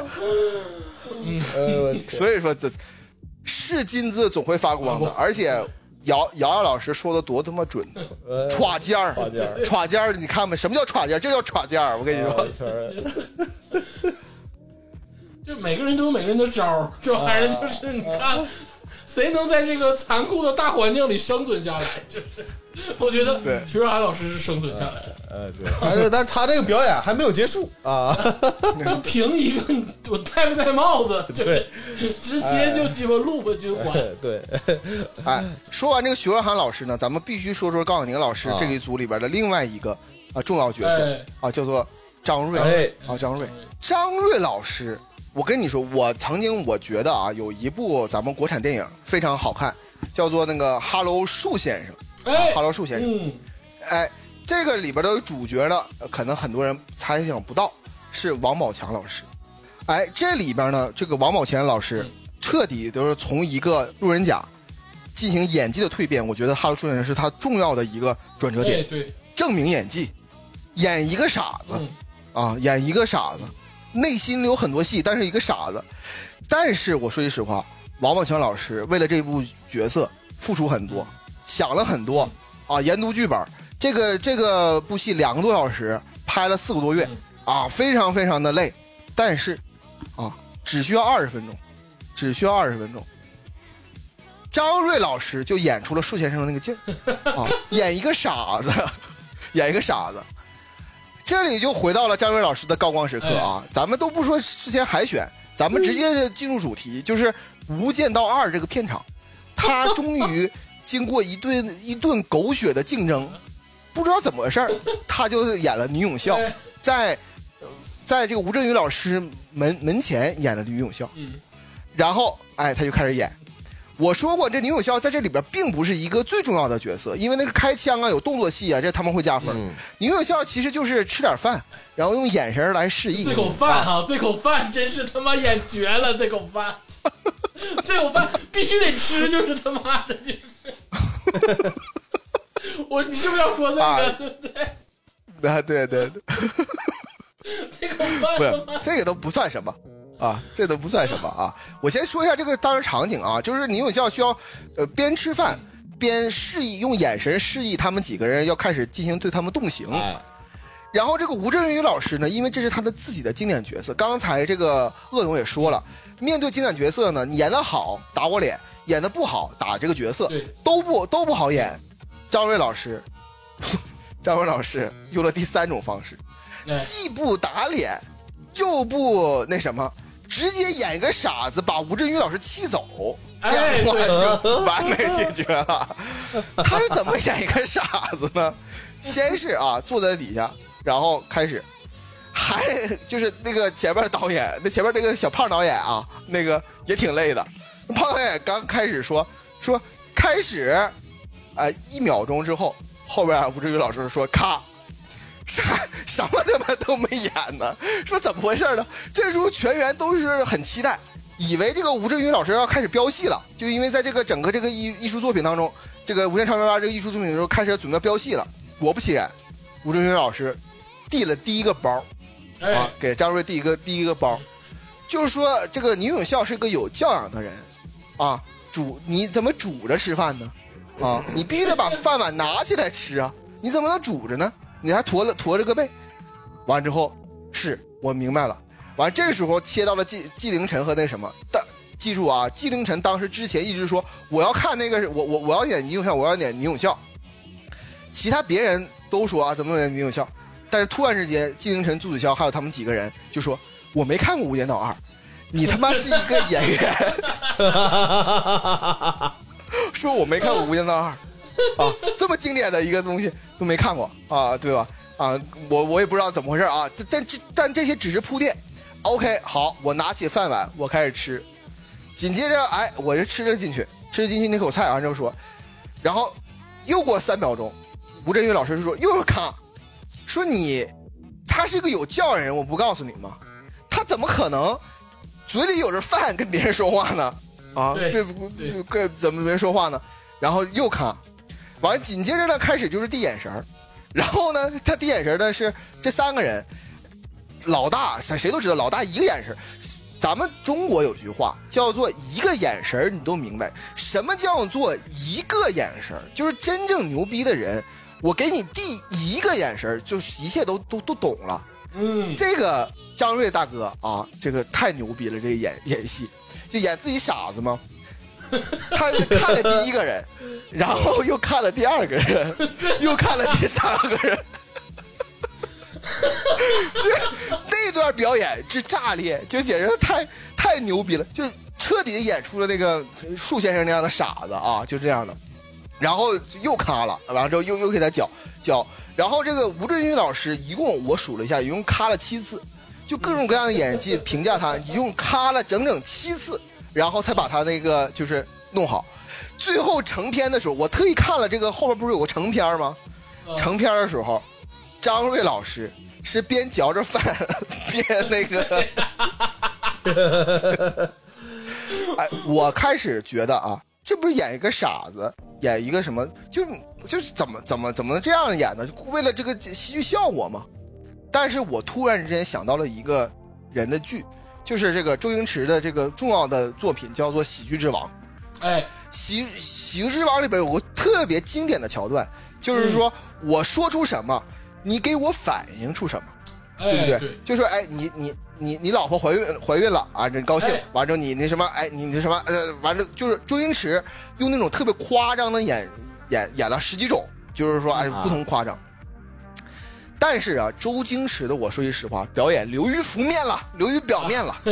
所以说这是金子总会发光的，而且瑶瑶老师说的多他妈准，歘尖儿，歘尖儿，你看吧，什么叫歘尖儿？这叫歘尖儿，我跟你说。 就每个人都有每个人的招儿，这玩意儿就是你看。谁能在这个残酷的大环境里生存下来？就是我觉得徐若涵老师是生存下来的。 对，但是他这个表演还没有结束啊， 就凭一个我戴不戴帽子，对，直接就鸡巴录吧就完。 对， 哎，说完这个徐若涵老师呢，咱们必须说说高晓宁老师这一组里边的另外一个重要角色叫做张瑞张瑞老师。我跟你说，我觉得我觉得有一部咱们国产电影非常好看，叫做那个《哈喽树先生》。哈喽树先生，这个里边的主角呢，可能很多人猜想不到是王宝强老师。这里边呢，这个王宝强老师彻底都是从一个路人甲进行演技的蜕变。我觉得《哈喽树先生》是他重要的一个转折点， 对， 证明演技，演一个傻子演一个傻子。内心有很多戏，但是一个傻子。但是我说句实话，王宝强老师为了这部角色付出很多，想了很多研读剧本。这个部戏2个多小时，拍了4个多月非常非常的累。但是只需要20分钟，张瑞老师就演出了树先生的那个劲儿演一个傻子。这里就回到了张瑞老师的高光时刻咱们都不说事前海选，咱们直接进入主题，就是《无间道2》这个片场，他终于经过一顿狗血的竞争，不知道怎么回事他就演了女永孝，在这个吴镇宇老师门前演了女永孝，然后他就开始演。我说过，这女永孝在这里边并不是一个最重要的角色，因为那个开枪有动作戏这他们会加分。女永孝其实就是吃点饭，然后用眼神来示意。 这口饭这口饭真是他妈演绝了，这口饭，这口饭必须得吃，就是他妈的，就是。你是不是要说这个？对不对？ 对。 这口饭不是这个都不算什么。这都不算什么我先说一下这个当时场景就是女永孝需要边吃饭边示意，用眼神示意他们几个人要开始进行对他们动刑。然后这个吴镇宇老师呢，因为这是他的自己的经典角色，刚才这个鄂总也说了，面对经典角色呢，你演得好打我脸，演得不好打这个角色都不好演。张瑞老师用了第3种方式，既不打脸又不那什么，直接演一个傻子，把吴镇宇老师气走，这样的话就完美解决了。他是怎么演一个傻子呢？先是坐在底下，然后开始，还就是那个前面的导演，那前面那个小胖导演那个也挺累的。胖导演刚开始说开始，1秒钟之后，后边吴镇宇老师说咔。什么他妈都没演呢，说怎么回事呢？这时候全员都是很期待，以为这个吴镇宇老师要开始飙戏了，就因为在这个整个这个艺术作品当中，这个《无间长征2》这个艺术作品的时候开始准备飙戏了。果不其然，吴镇宇老师递了第一个包给张瑞递一个包，就是说这个女永孝是个有教养的人你怎么煮着吃饭呢？你必须得把饭碗拿起来吃你怎么能煮着呢？你还驮着个背，完之后我明白了。完这个时候切到了纪凌尘和那什么的，记住纪凌尘当时之前一直说我要看那个我要演女永孝，我要演女永孝，其他别人都说怎么演女永孝，但是突然之间纪凌尘、朱子骁还有他们几个人就说我没看过《无间道2》，你他妈是一个演员，说我没看过《无间道2》。这么经典的一个东西都没看过对吧？我也不知道怎么回事但这些只是铺垫， OK， 好，我拿起饭碗，我开始吃。紧接着，哎，我就吃了进去那口菜，完之后说，然后又过3秒钟，吴镇宇老师说又是咔，说他是个有教养人，我不告诉你吗？他怎么可能嘴里有着饭跟别人说话呢？啊，这怎么跟别人说话呢？然后又咔，完紧接着呢开始就是递眼神，然后呢他递眼神的是这3个人，老大谁都知道，老大一个眼神。咱们中国有句话叫做一个眼神，你都明白什么叫做一个眼神？就是真正牛逼的人，我给你递一个眼神，就一切都懂了。这个张瑞大哥啊，这个太牛逼了，这个演戏就演自己傻子吗？他看了第一个人，然后又看了第2个人，又看了第3个人。那段表演之炸裂，就简直太牛逼了，就彻底演出了那个树先生那样的傻子啊，就这样的。然后又咔了，完了之后又给他教，然后这个吴镇宇老师一共我数了一下，一共咔了7次，就各种各样的演技评价他，一共咔了整整7次，然后才把他那个就是弄好。最后成片的时候，我特意看了这个后边不是有个成片吗？成片的时候，张瑞老师是边嚼着饭边那个哎，我开始觉得啊，这不是演一个傻子，演一个什么，就是怎么这样演呢？为了这个戏剧效果嘛。但是我突然之间想到了一个人的剧，就是这个周星驰的这个重要的作品叫做《喜剧之王》。哎，喜剧之王里边有个特别经典的桥段，就是说我说出什么，你给我反映出什么，对不对？对，就说哎，你老婆怀孕了啊，真高兴。完之后你那什么，哎，你那什么，完了就是周星驰用那种特别夸张的演了10几种，就是说哎不同夸张。但是啊，周星驰的我说句实话，表演流于浮面了，流于表面了。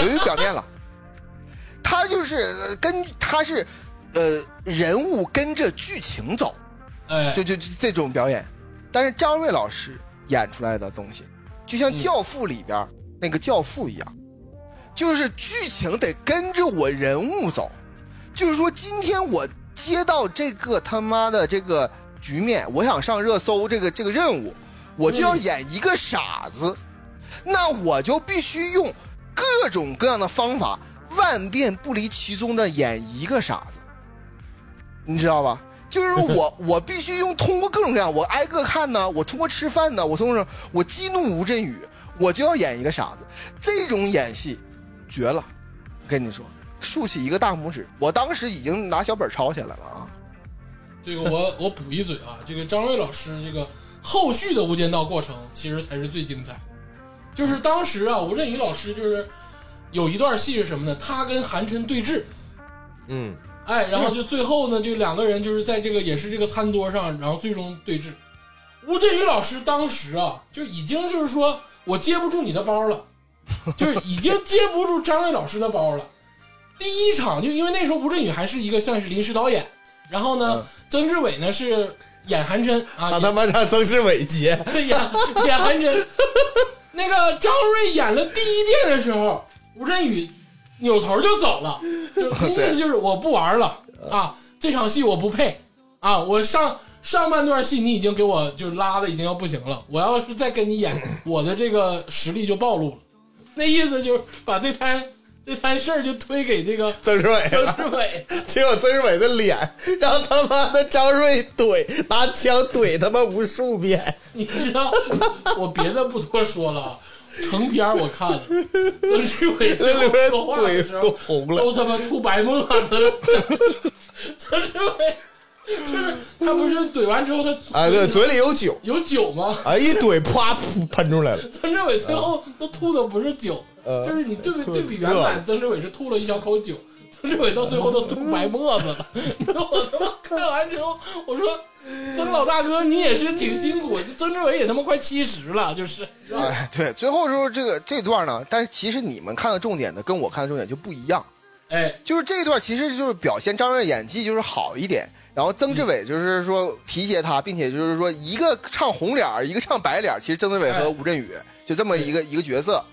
他就是他是人物跟着剧情走，就这种表演。但是张瑞老师演出来的东西，就像《教父》里边那个教父一样，就是剧情得跟着我人物走。就是说，今天我接到这个他妈的这个局面，我想上热搜这个任务，我就要演一个傻子，那我就必须用各种各样的方法，万变不离其宗的演一个傻子，你知道吧？就是我必须通过各种各样，我挨个看呢，我通过吃饭呢，我激怒吴镇宇，我就要演一个傻子。这种演戏绝了，跟你说，竖起一个大拇指。我当时已经拿小本抄下来了啊。 这个我补一嘴啊，这个张瑞老师这个后续的无间道过程其实才是最精彩的。就是当时啊，吴镇宇老师就是有一段戏是什么呢？他跟韩琛对峙，哎，然后就最后呢，这2个人就是在这个也是这个餐桌上，然后最终对峙。吴镇宇老师当时啊，就已经就是说我接不住你的包了，就是已经接不住张瑞老师的包了。第一场就因为那时候吴镇宇还是一个算是临时导演，然后呢，曾志伟呢是演韩琛啊， 他妈让曾志伟接， 对演韩琛。那个张瑞演了第1遍的时候，吴镇宇扭头就走了，就意思就是我不玩了啊，这场戏我不配啊，我上半段戏你已经给我就拉的已经要不行了，我要是再跟你演，我的这个实力就暴露了。那意思就是把这摊事儿就推给这个曾志伟，结果曾志伟的脸让他妈的张瑞拿枪怼他妈无数遍。 你知道，我别的不多说了，成片我看了，曾志伟最后说话的时候都他妈吐白沫子了。曾志伟就是他不是怼完之后他对，嘴里有酒吗？ 一怼啪喷出来了。 曾志伟最后都吐的不是酒。就是你对比原版，曾志伟是吐了一小口酒，曾志伟到最后都吐白沫子了。我他妈看完之后，我说曾老大哥你也是挺辛苦，曾志伟也他妈快70了，就是。 哎，对，最后说这段呢，但是其实你们看的重点呢，跟我看的重点就不一样。 哎， 就是这一段其实就是表现张瑞演技就是好一点，然后曾志伟就是说提携他，并且就是说一个唱红脸，一个唱白脸，其实曾志伟和吴镇宇就这么一个角色。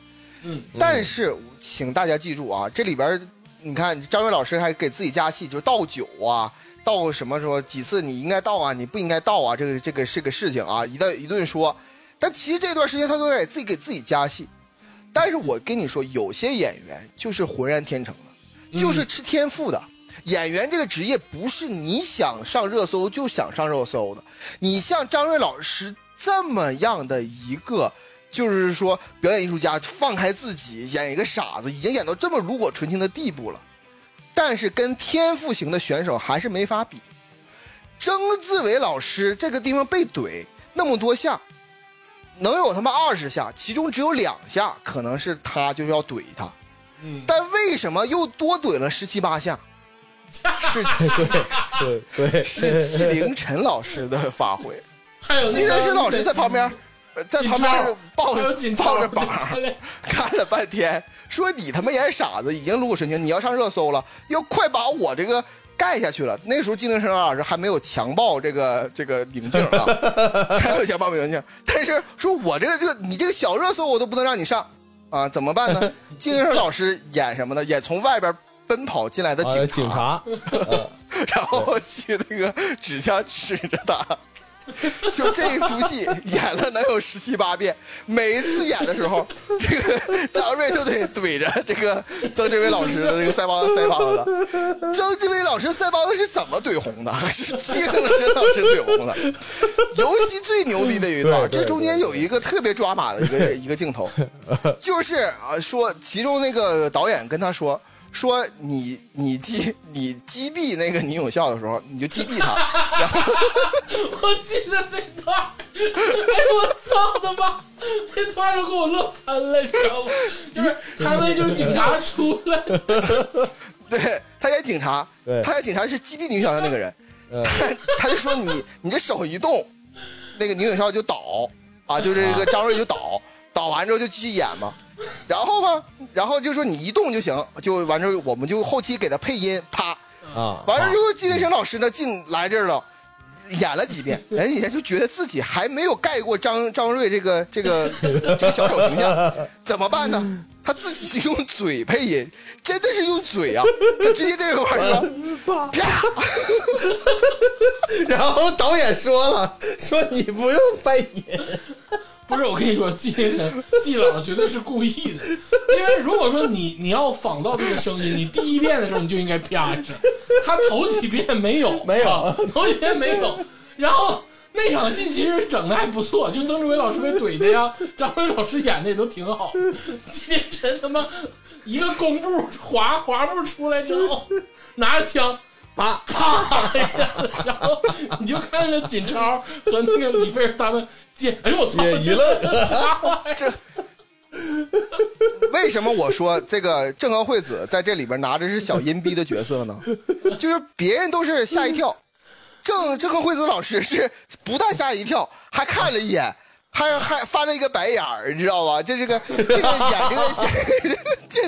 但是请大家记住啊，这里边你看张伟老师还给自己加戏，就是倒酒啊，倒什么说几次你应该倒啊，你不应该倒啊，这个是个事情啊，一顿说。但其实这段时间他都在给自己加戏。但是我跟你说，有些演员就是浑然天成的，就是吃天赋的。演员这个职业不是你想上热搜就想上热搜的。你像张瑞老师这么样的一个，就是说表演艺术家，放开自己演一个傻子，已经演到这么炉火纯青的地步了。但是跟天赋型的选手还是没法比。曾志伟老师这个地方被怼那么多下，能有他妈20下，其中只有2下可能是他就是要怼他，但为什么又多怼了17、18下？是对， 是纪凌尘老师的发挥， 还有纪凌尘老师在旁边抱着膀看了半天，说你他妈演傻子，已经炉火纯青，你要上热搜了，要快把我这个盖下去了。那时候纪凌尘老师还没有强暴这个领镜啊，还没有强暴领镜，但是说我这个你这个小热搜我都不能让你上啊，怎么办呢？纪凌尘老师演什么呢？演从外边奔跑进来的警察，然后去那个指甲指着他。就这一出戏演了能有17、18遍，每一次演的时候，这个张瑞就得怼着这个曾志伟老师的这个腮帮子。曾志伟老师腮帮子是怎么怼红的？是纪凌尘老师怼红的。尤其最牛逼的有一段，这中间有一个特别抓马的一个镜头，就是说其中那个导演跟他说你击毙那个宁永孝的时候，你就击毙他。然后我记得这段，哎我操他妈，这段都给我乐翻了，你知道吗？就是他那就是警察出来， 对他演警察，是击毙宁永孝的那个人，他就说你这手一动，那个宁永孝就倒啊，就这个张瑞就倒完之后就继续演嘛。然后就说你一动就行，就完之后我们就后期给他配音，啪啊，完了之后纪凌尘老师呢进来这儿了，演了几遍，人家就觉得自己还没有盖过张瑞这个小丑形象，怎么办呢？他自己用嘴配音，真的是用嘴啊，他直接这块说啪， 然后导演说你不用配音。 不是，我跟你说，纪凌尘纪老绝对是故意的，因为如果说你要仿造这个声音，你第1遍的时候你就应该啪一声，他头几遍没有，头几遍没有，然后那场戏其实整的还不错，就曾志伟老师被怼的呀，张伟老师演的也都挺好，纪凌尘他妈一个弓步滑步出来之后，拿着枪。啪！然后你就看着锦超和那个李菲儿他们接，哎呦我操！ 娱乐这为什么我说这个郑和惠子在这里边拿着是小阴逼的角色呢？就是别人都是吓一跳，郑和惠子老师是不但吓一跳，还看了一眼。还翻了一个白眼儿，你知道吧？这个演这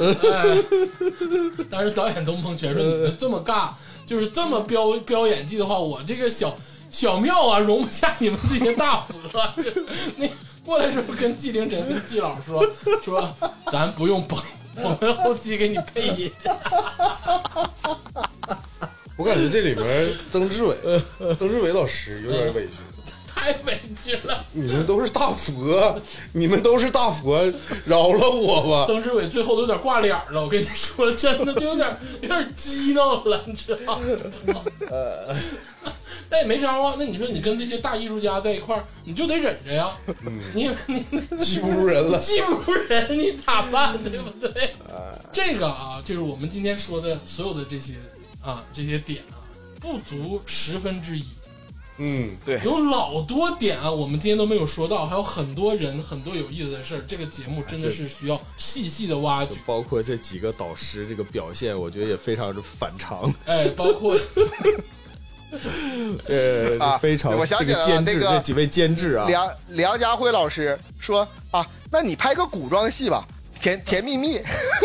个， 当时导演东鹏全说：“你们这么尬，就是这么飙演技的话，我这个小庙啊，容不下你们这些大佛。”就那过来时候跟纪凌尘跟纪老说，咱不用崩，我们后期给你配音。 我感觉这里面曾志伟老师有点委屈。 太委屈了！ 你们都是大佛，饶了我吧！ 曾志伟最后都有点挂脸了，我跟你说，真的就有点激动了，你知道吗？但也没招啊。那你说你跟这些大艺术家在一块儿，你就得忍着呀。你技不如人了， 技不如人，你咋办？对不对？这个啊，就是我们今天说的所有的这些点啊，不足1/10。 对， 有老多点啊，我们今天都没有说到，还有很多人很多有意思的事儿。这个节目真的是需要细细的挖掘， 包括这几个导师这个表现，我觉得也非常的反常。 哎，包括非常， 我想起来了，那个这几位监制啊， 梁家辉老师说啊，那你拍个古装戏吧，甜蜜蜜。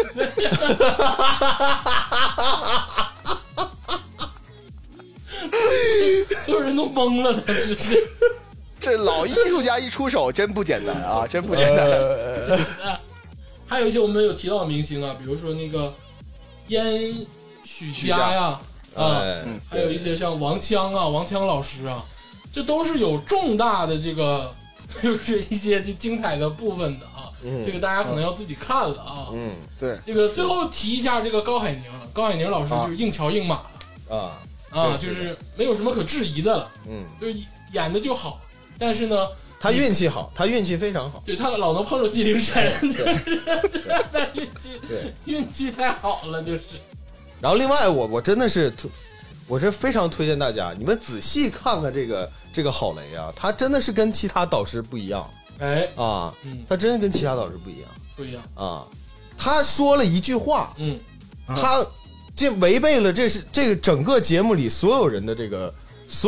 所有人都懵了，当时这老艺术家一出手真不简单啊，真不简单。 还有一些我们有提到的明星啊，比如说那个燕许家呀，还有一些像王锵老师啊，这都是有重大的这个就是一些就精彩的部分的啊。这个大家可能要自己看了啊。 对。 这个最后提一下这个高海宁了，高海宁老师就是硬桥硬马了就是没有什么可质疑的了。就是演的就好，但是呢， 他运气好，他运气非常好。 对，他老能碰着纪凌尘，就是他运气太好了，就是。 然后另外我真的是，我是非常推荐大家，你们仔细看看这个郝蕾啊，他真的是跟其他导师不一样。他真的跟其他导师不一样啊！他说了一句话，他这违背了这个整个节目里所有人的这个思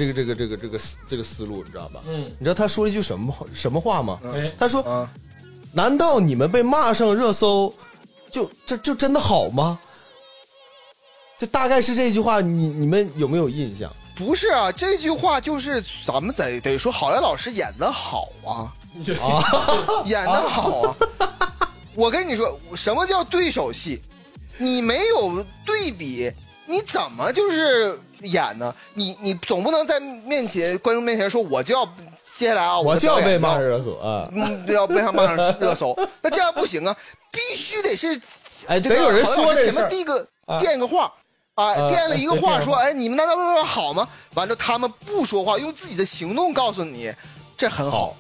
路，你知道吧？你知道他说了一句什么话吗？他说：“难道你们被骂上热搜，就真的好吗？”这大概是这句话，你们有没有印象？ 不是啊，这句话就是咱们得说郝蕾老师演得好啊，演得好啊。我跟你说，什么叫对手戏？你没有对比，你怎么就是演呢？你总不能在观众面前说我就要接下来啊， 我就要被骂上热搜啊， 要被骂上热搜，那这样不行啊，必须得是得有人说这前面垫个话。垫了一个话说，你们难道不好吗？完了，他们不说话，用自己的行动告诉你，这很好。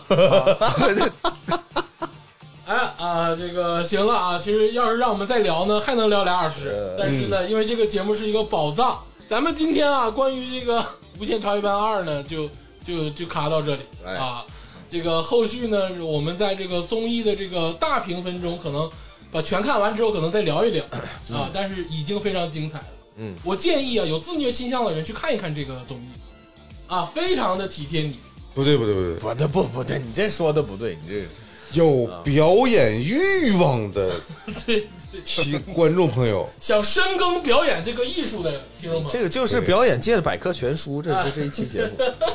这个行了啊。其实要是让我们再聊呢，还能聊2时，但是呢，因为这个节目是一个宝藏，咱们今天啊，关于这个《无限超越班2》呢，就卡到这里啊。这个后续呢，我们在这个综艺的这个大评分中，可能把全看完之后，可能再聊一聊啊。但是已经非常精彩了。我建议啊，有自虐倾向的人去看一看这个综艺啊，非常的体贴你。 不对， 不对，你这说的不对，你这有表演欲望的观众朋友， 想深耕表演这个艺术的听众朋友， 这个就是表演界的百科全书，这一期节目。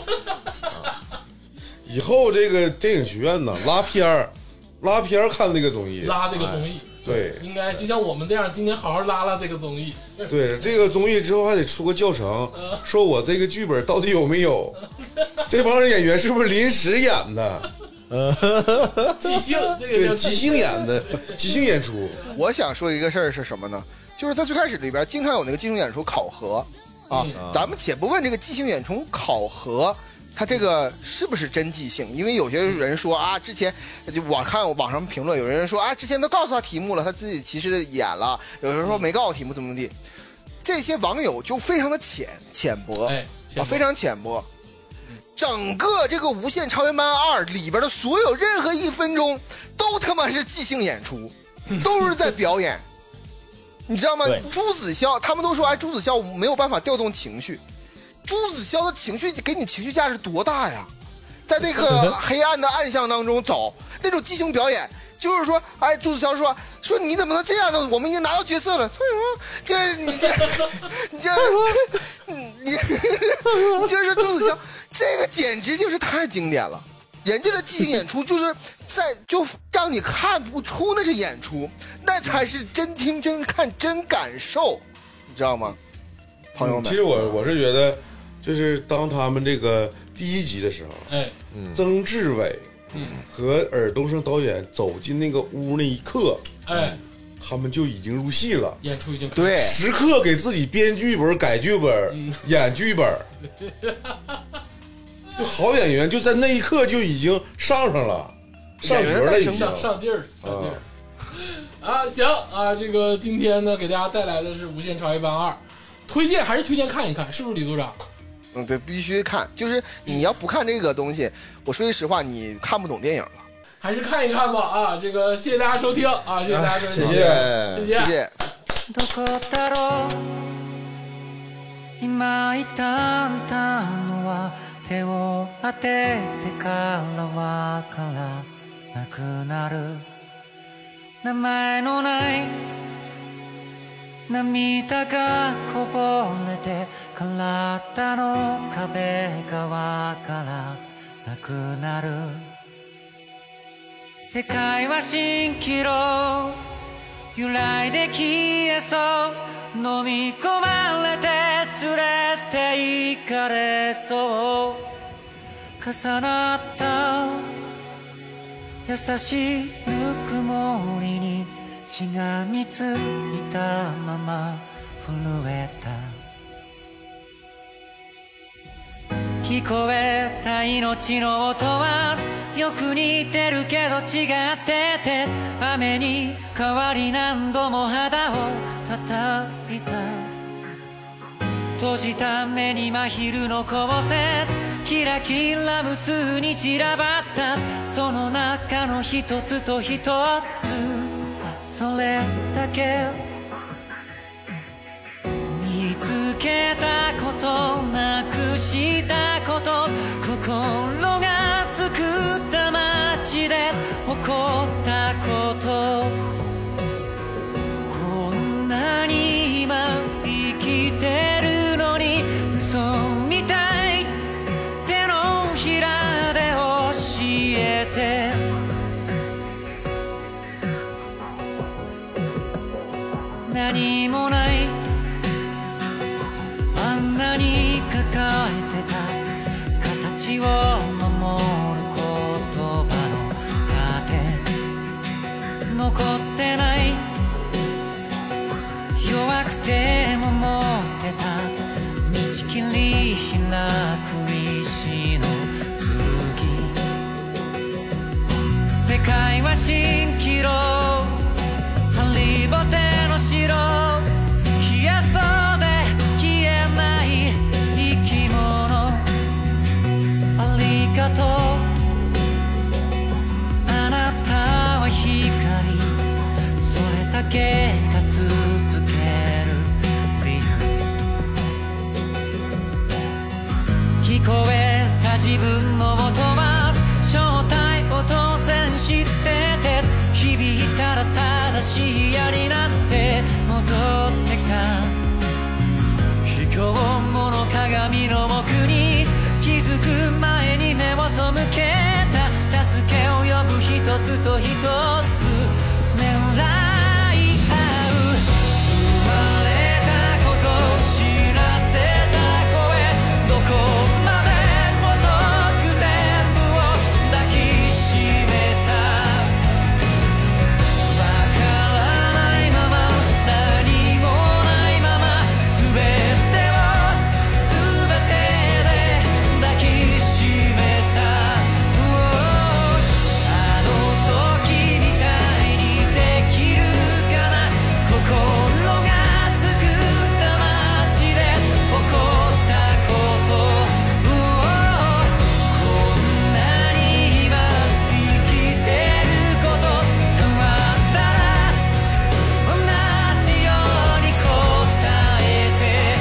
以后这个电影学院呢，拉片儿看这个综艺， 拉这个综艺。 对， 应该就像我们这样，今天好好拉这个综艺。 对，这个综艺之后还得出个教程，说我这个剧本到底有没有，这帮演员是不是临时演的？ 即兴，这个对，即兴演的，即兴演出。 我想说一个事儿是什么呢？就是在最开始里边经常有那个即兴演出考核啊，咱们且不问这个即兴演出考核。他这个是不是真即兴？因为有些人说啊，之前就我看网上评论，有人说啊，之前都告诉他题目了，他自己其实演了；有人说没告诉题目，怎么地。这些网友就非常的浅薄，非常浅薄。整个这个《无限超越班2》里边的所有任何1分钟，都他妈是即兴演出，都是在表演，你知道吗？朱子骁他们都说，朱子骁没有办法调动情绪。朱子骁的情绪给你情绪价值多大呀，在那个黑暗的暗巷当中走，那种即兴表演，就是说，朱子骁说你怎么能这样呢？我们已经拿到角色了，就是你这朱子骁，这个简直就是太经典了。人家的即兴演出就让你看不出那是演出，那才是真听真看真感受，你知道吗？朋友们， 其实我是觉得。就是当他们这个第1集的时候，曾志伟和尔冬升导演走进那个屋那一刻，他们就已经入戏了， 演出已经对， 时刻给自己编剧本、改剧本、演剧本，就好演员就在那一刻就已经上了，上角了，已经上劲儿啊！行啊，这个今天呢，给大家带来的是《无限超越班2》，推荐还是推荐看一看，是不是李组长？ 对，必须看。就是你要不看这个东西，我说句实话，你看不懂电影了。 还是看一看吧啊！这个谢谢大家收听啊，谢谢大家收听， 谢谢。 どこだろう今至ったのは手を当ててからわからなくなる名前のない涙がこぼれて体の壁がわからなくなる世界は蜃気楼揺らいで消えそう飲み込まれて連れて行かれそう重なった優しいぬくもりにしがみついたまま震えた聞こえた命の音はよく似てるけど違ってて雨に変わり何度も肌を叩いた閉じた目に真昼の光線キラキラ無数に散らばったその中の一つと一つそれだけ見つけたことなくしたこと心が作った街で起こったことこんなに今生きてるのに嘘みたい手のひらで教えて何もないあんなに抱えてた形を守る言葉の盾残ってない弱くても持ってた道切り開く石の剣世界は蜃気楼ハリボテの城冷やそうで消えない生き物ありがとうあなたは光それだけが続ける理由聞こえた自分の音は正体を当然知ってて響いたら正しい矢になって戻ってきた卑怯者鏡の奥に気づく前に目を背けた助けを呼ぶ一つと一つ狙い合う生まれたこと知らせた声どこまでも遠く全部を抱きしめたわからないまま何もないまま全てを全てで抱きしめたあの時みたいにできるかな心が作った街で起こったことこんなに今生きてること触ったら同じように答えて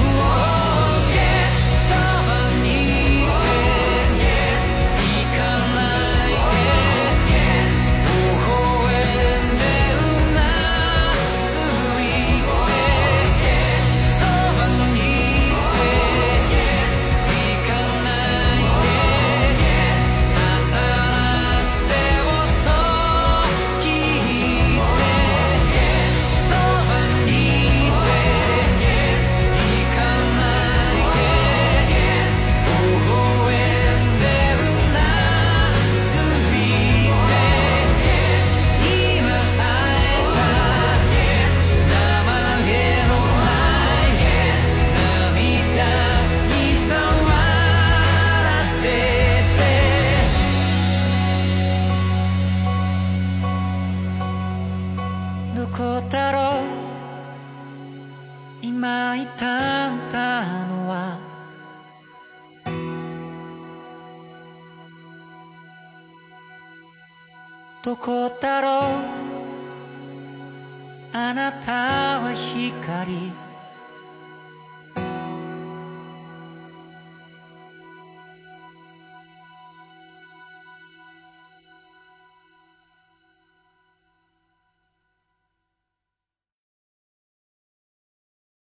そばにいて行かないで微笑んでうなずいてそばにいて行かないで重なって音聞いてそばにいて行かないで微笑んでうなずいて今会えた名前のない涙に触らせてどこだろう今いたんだのはどこだろうあなたは光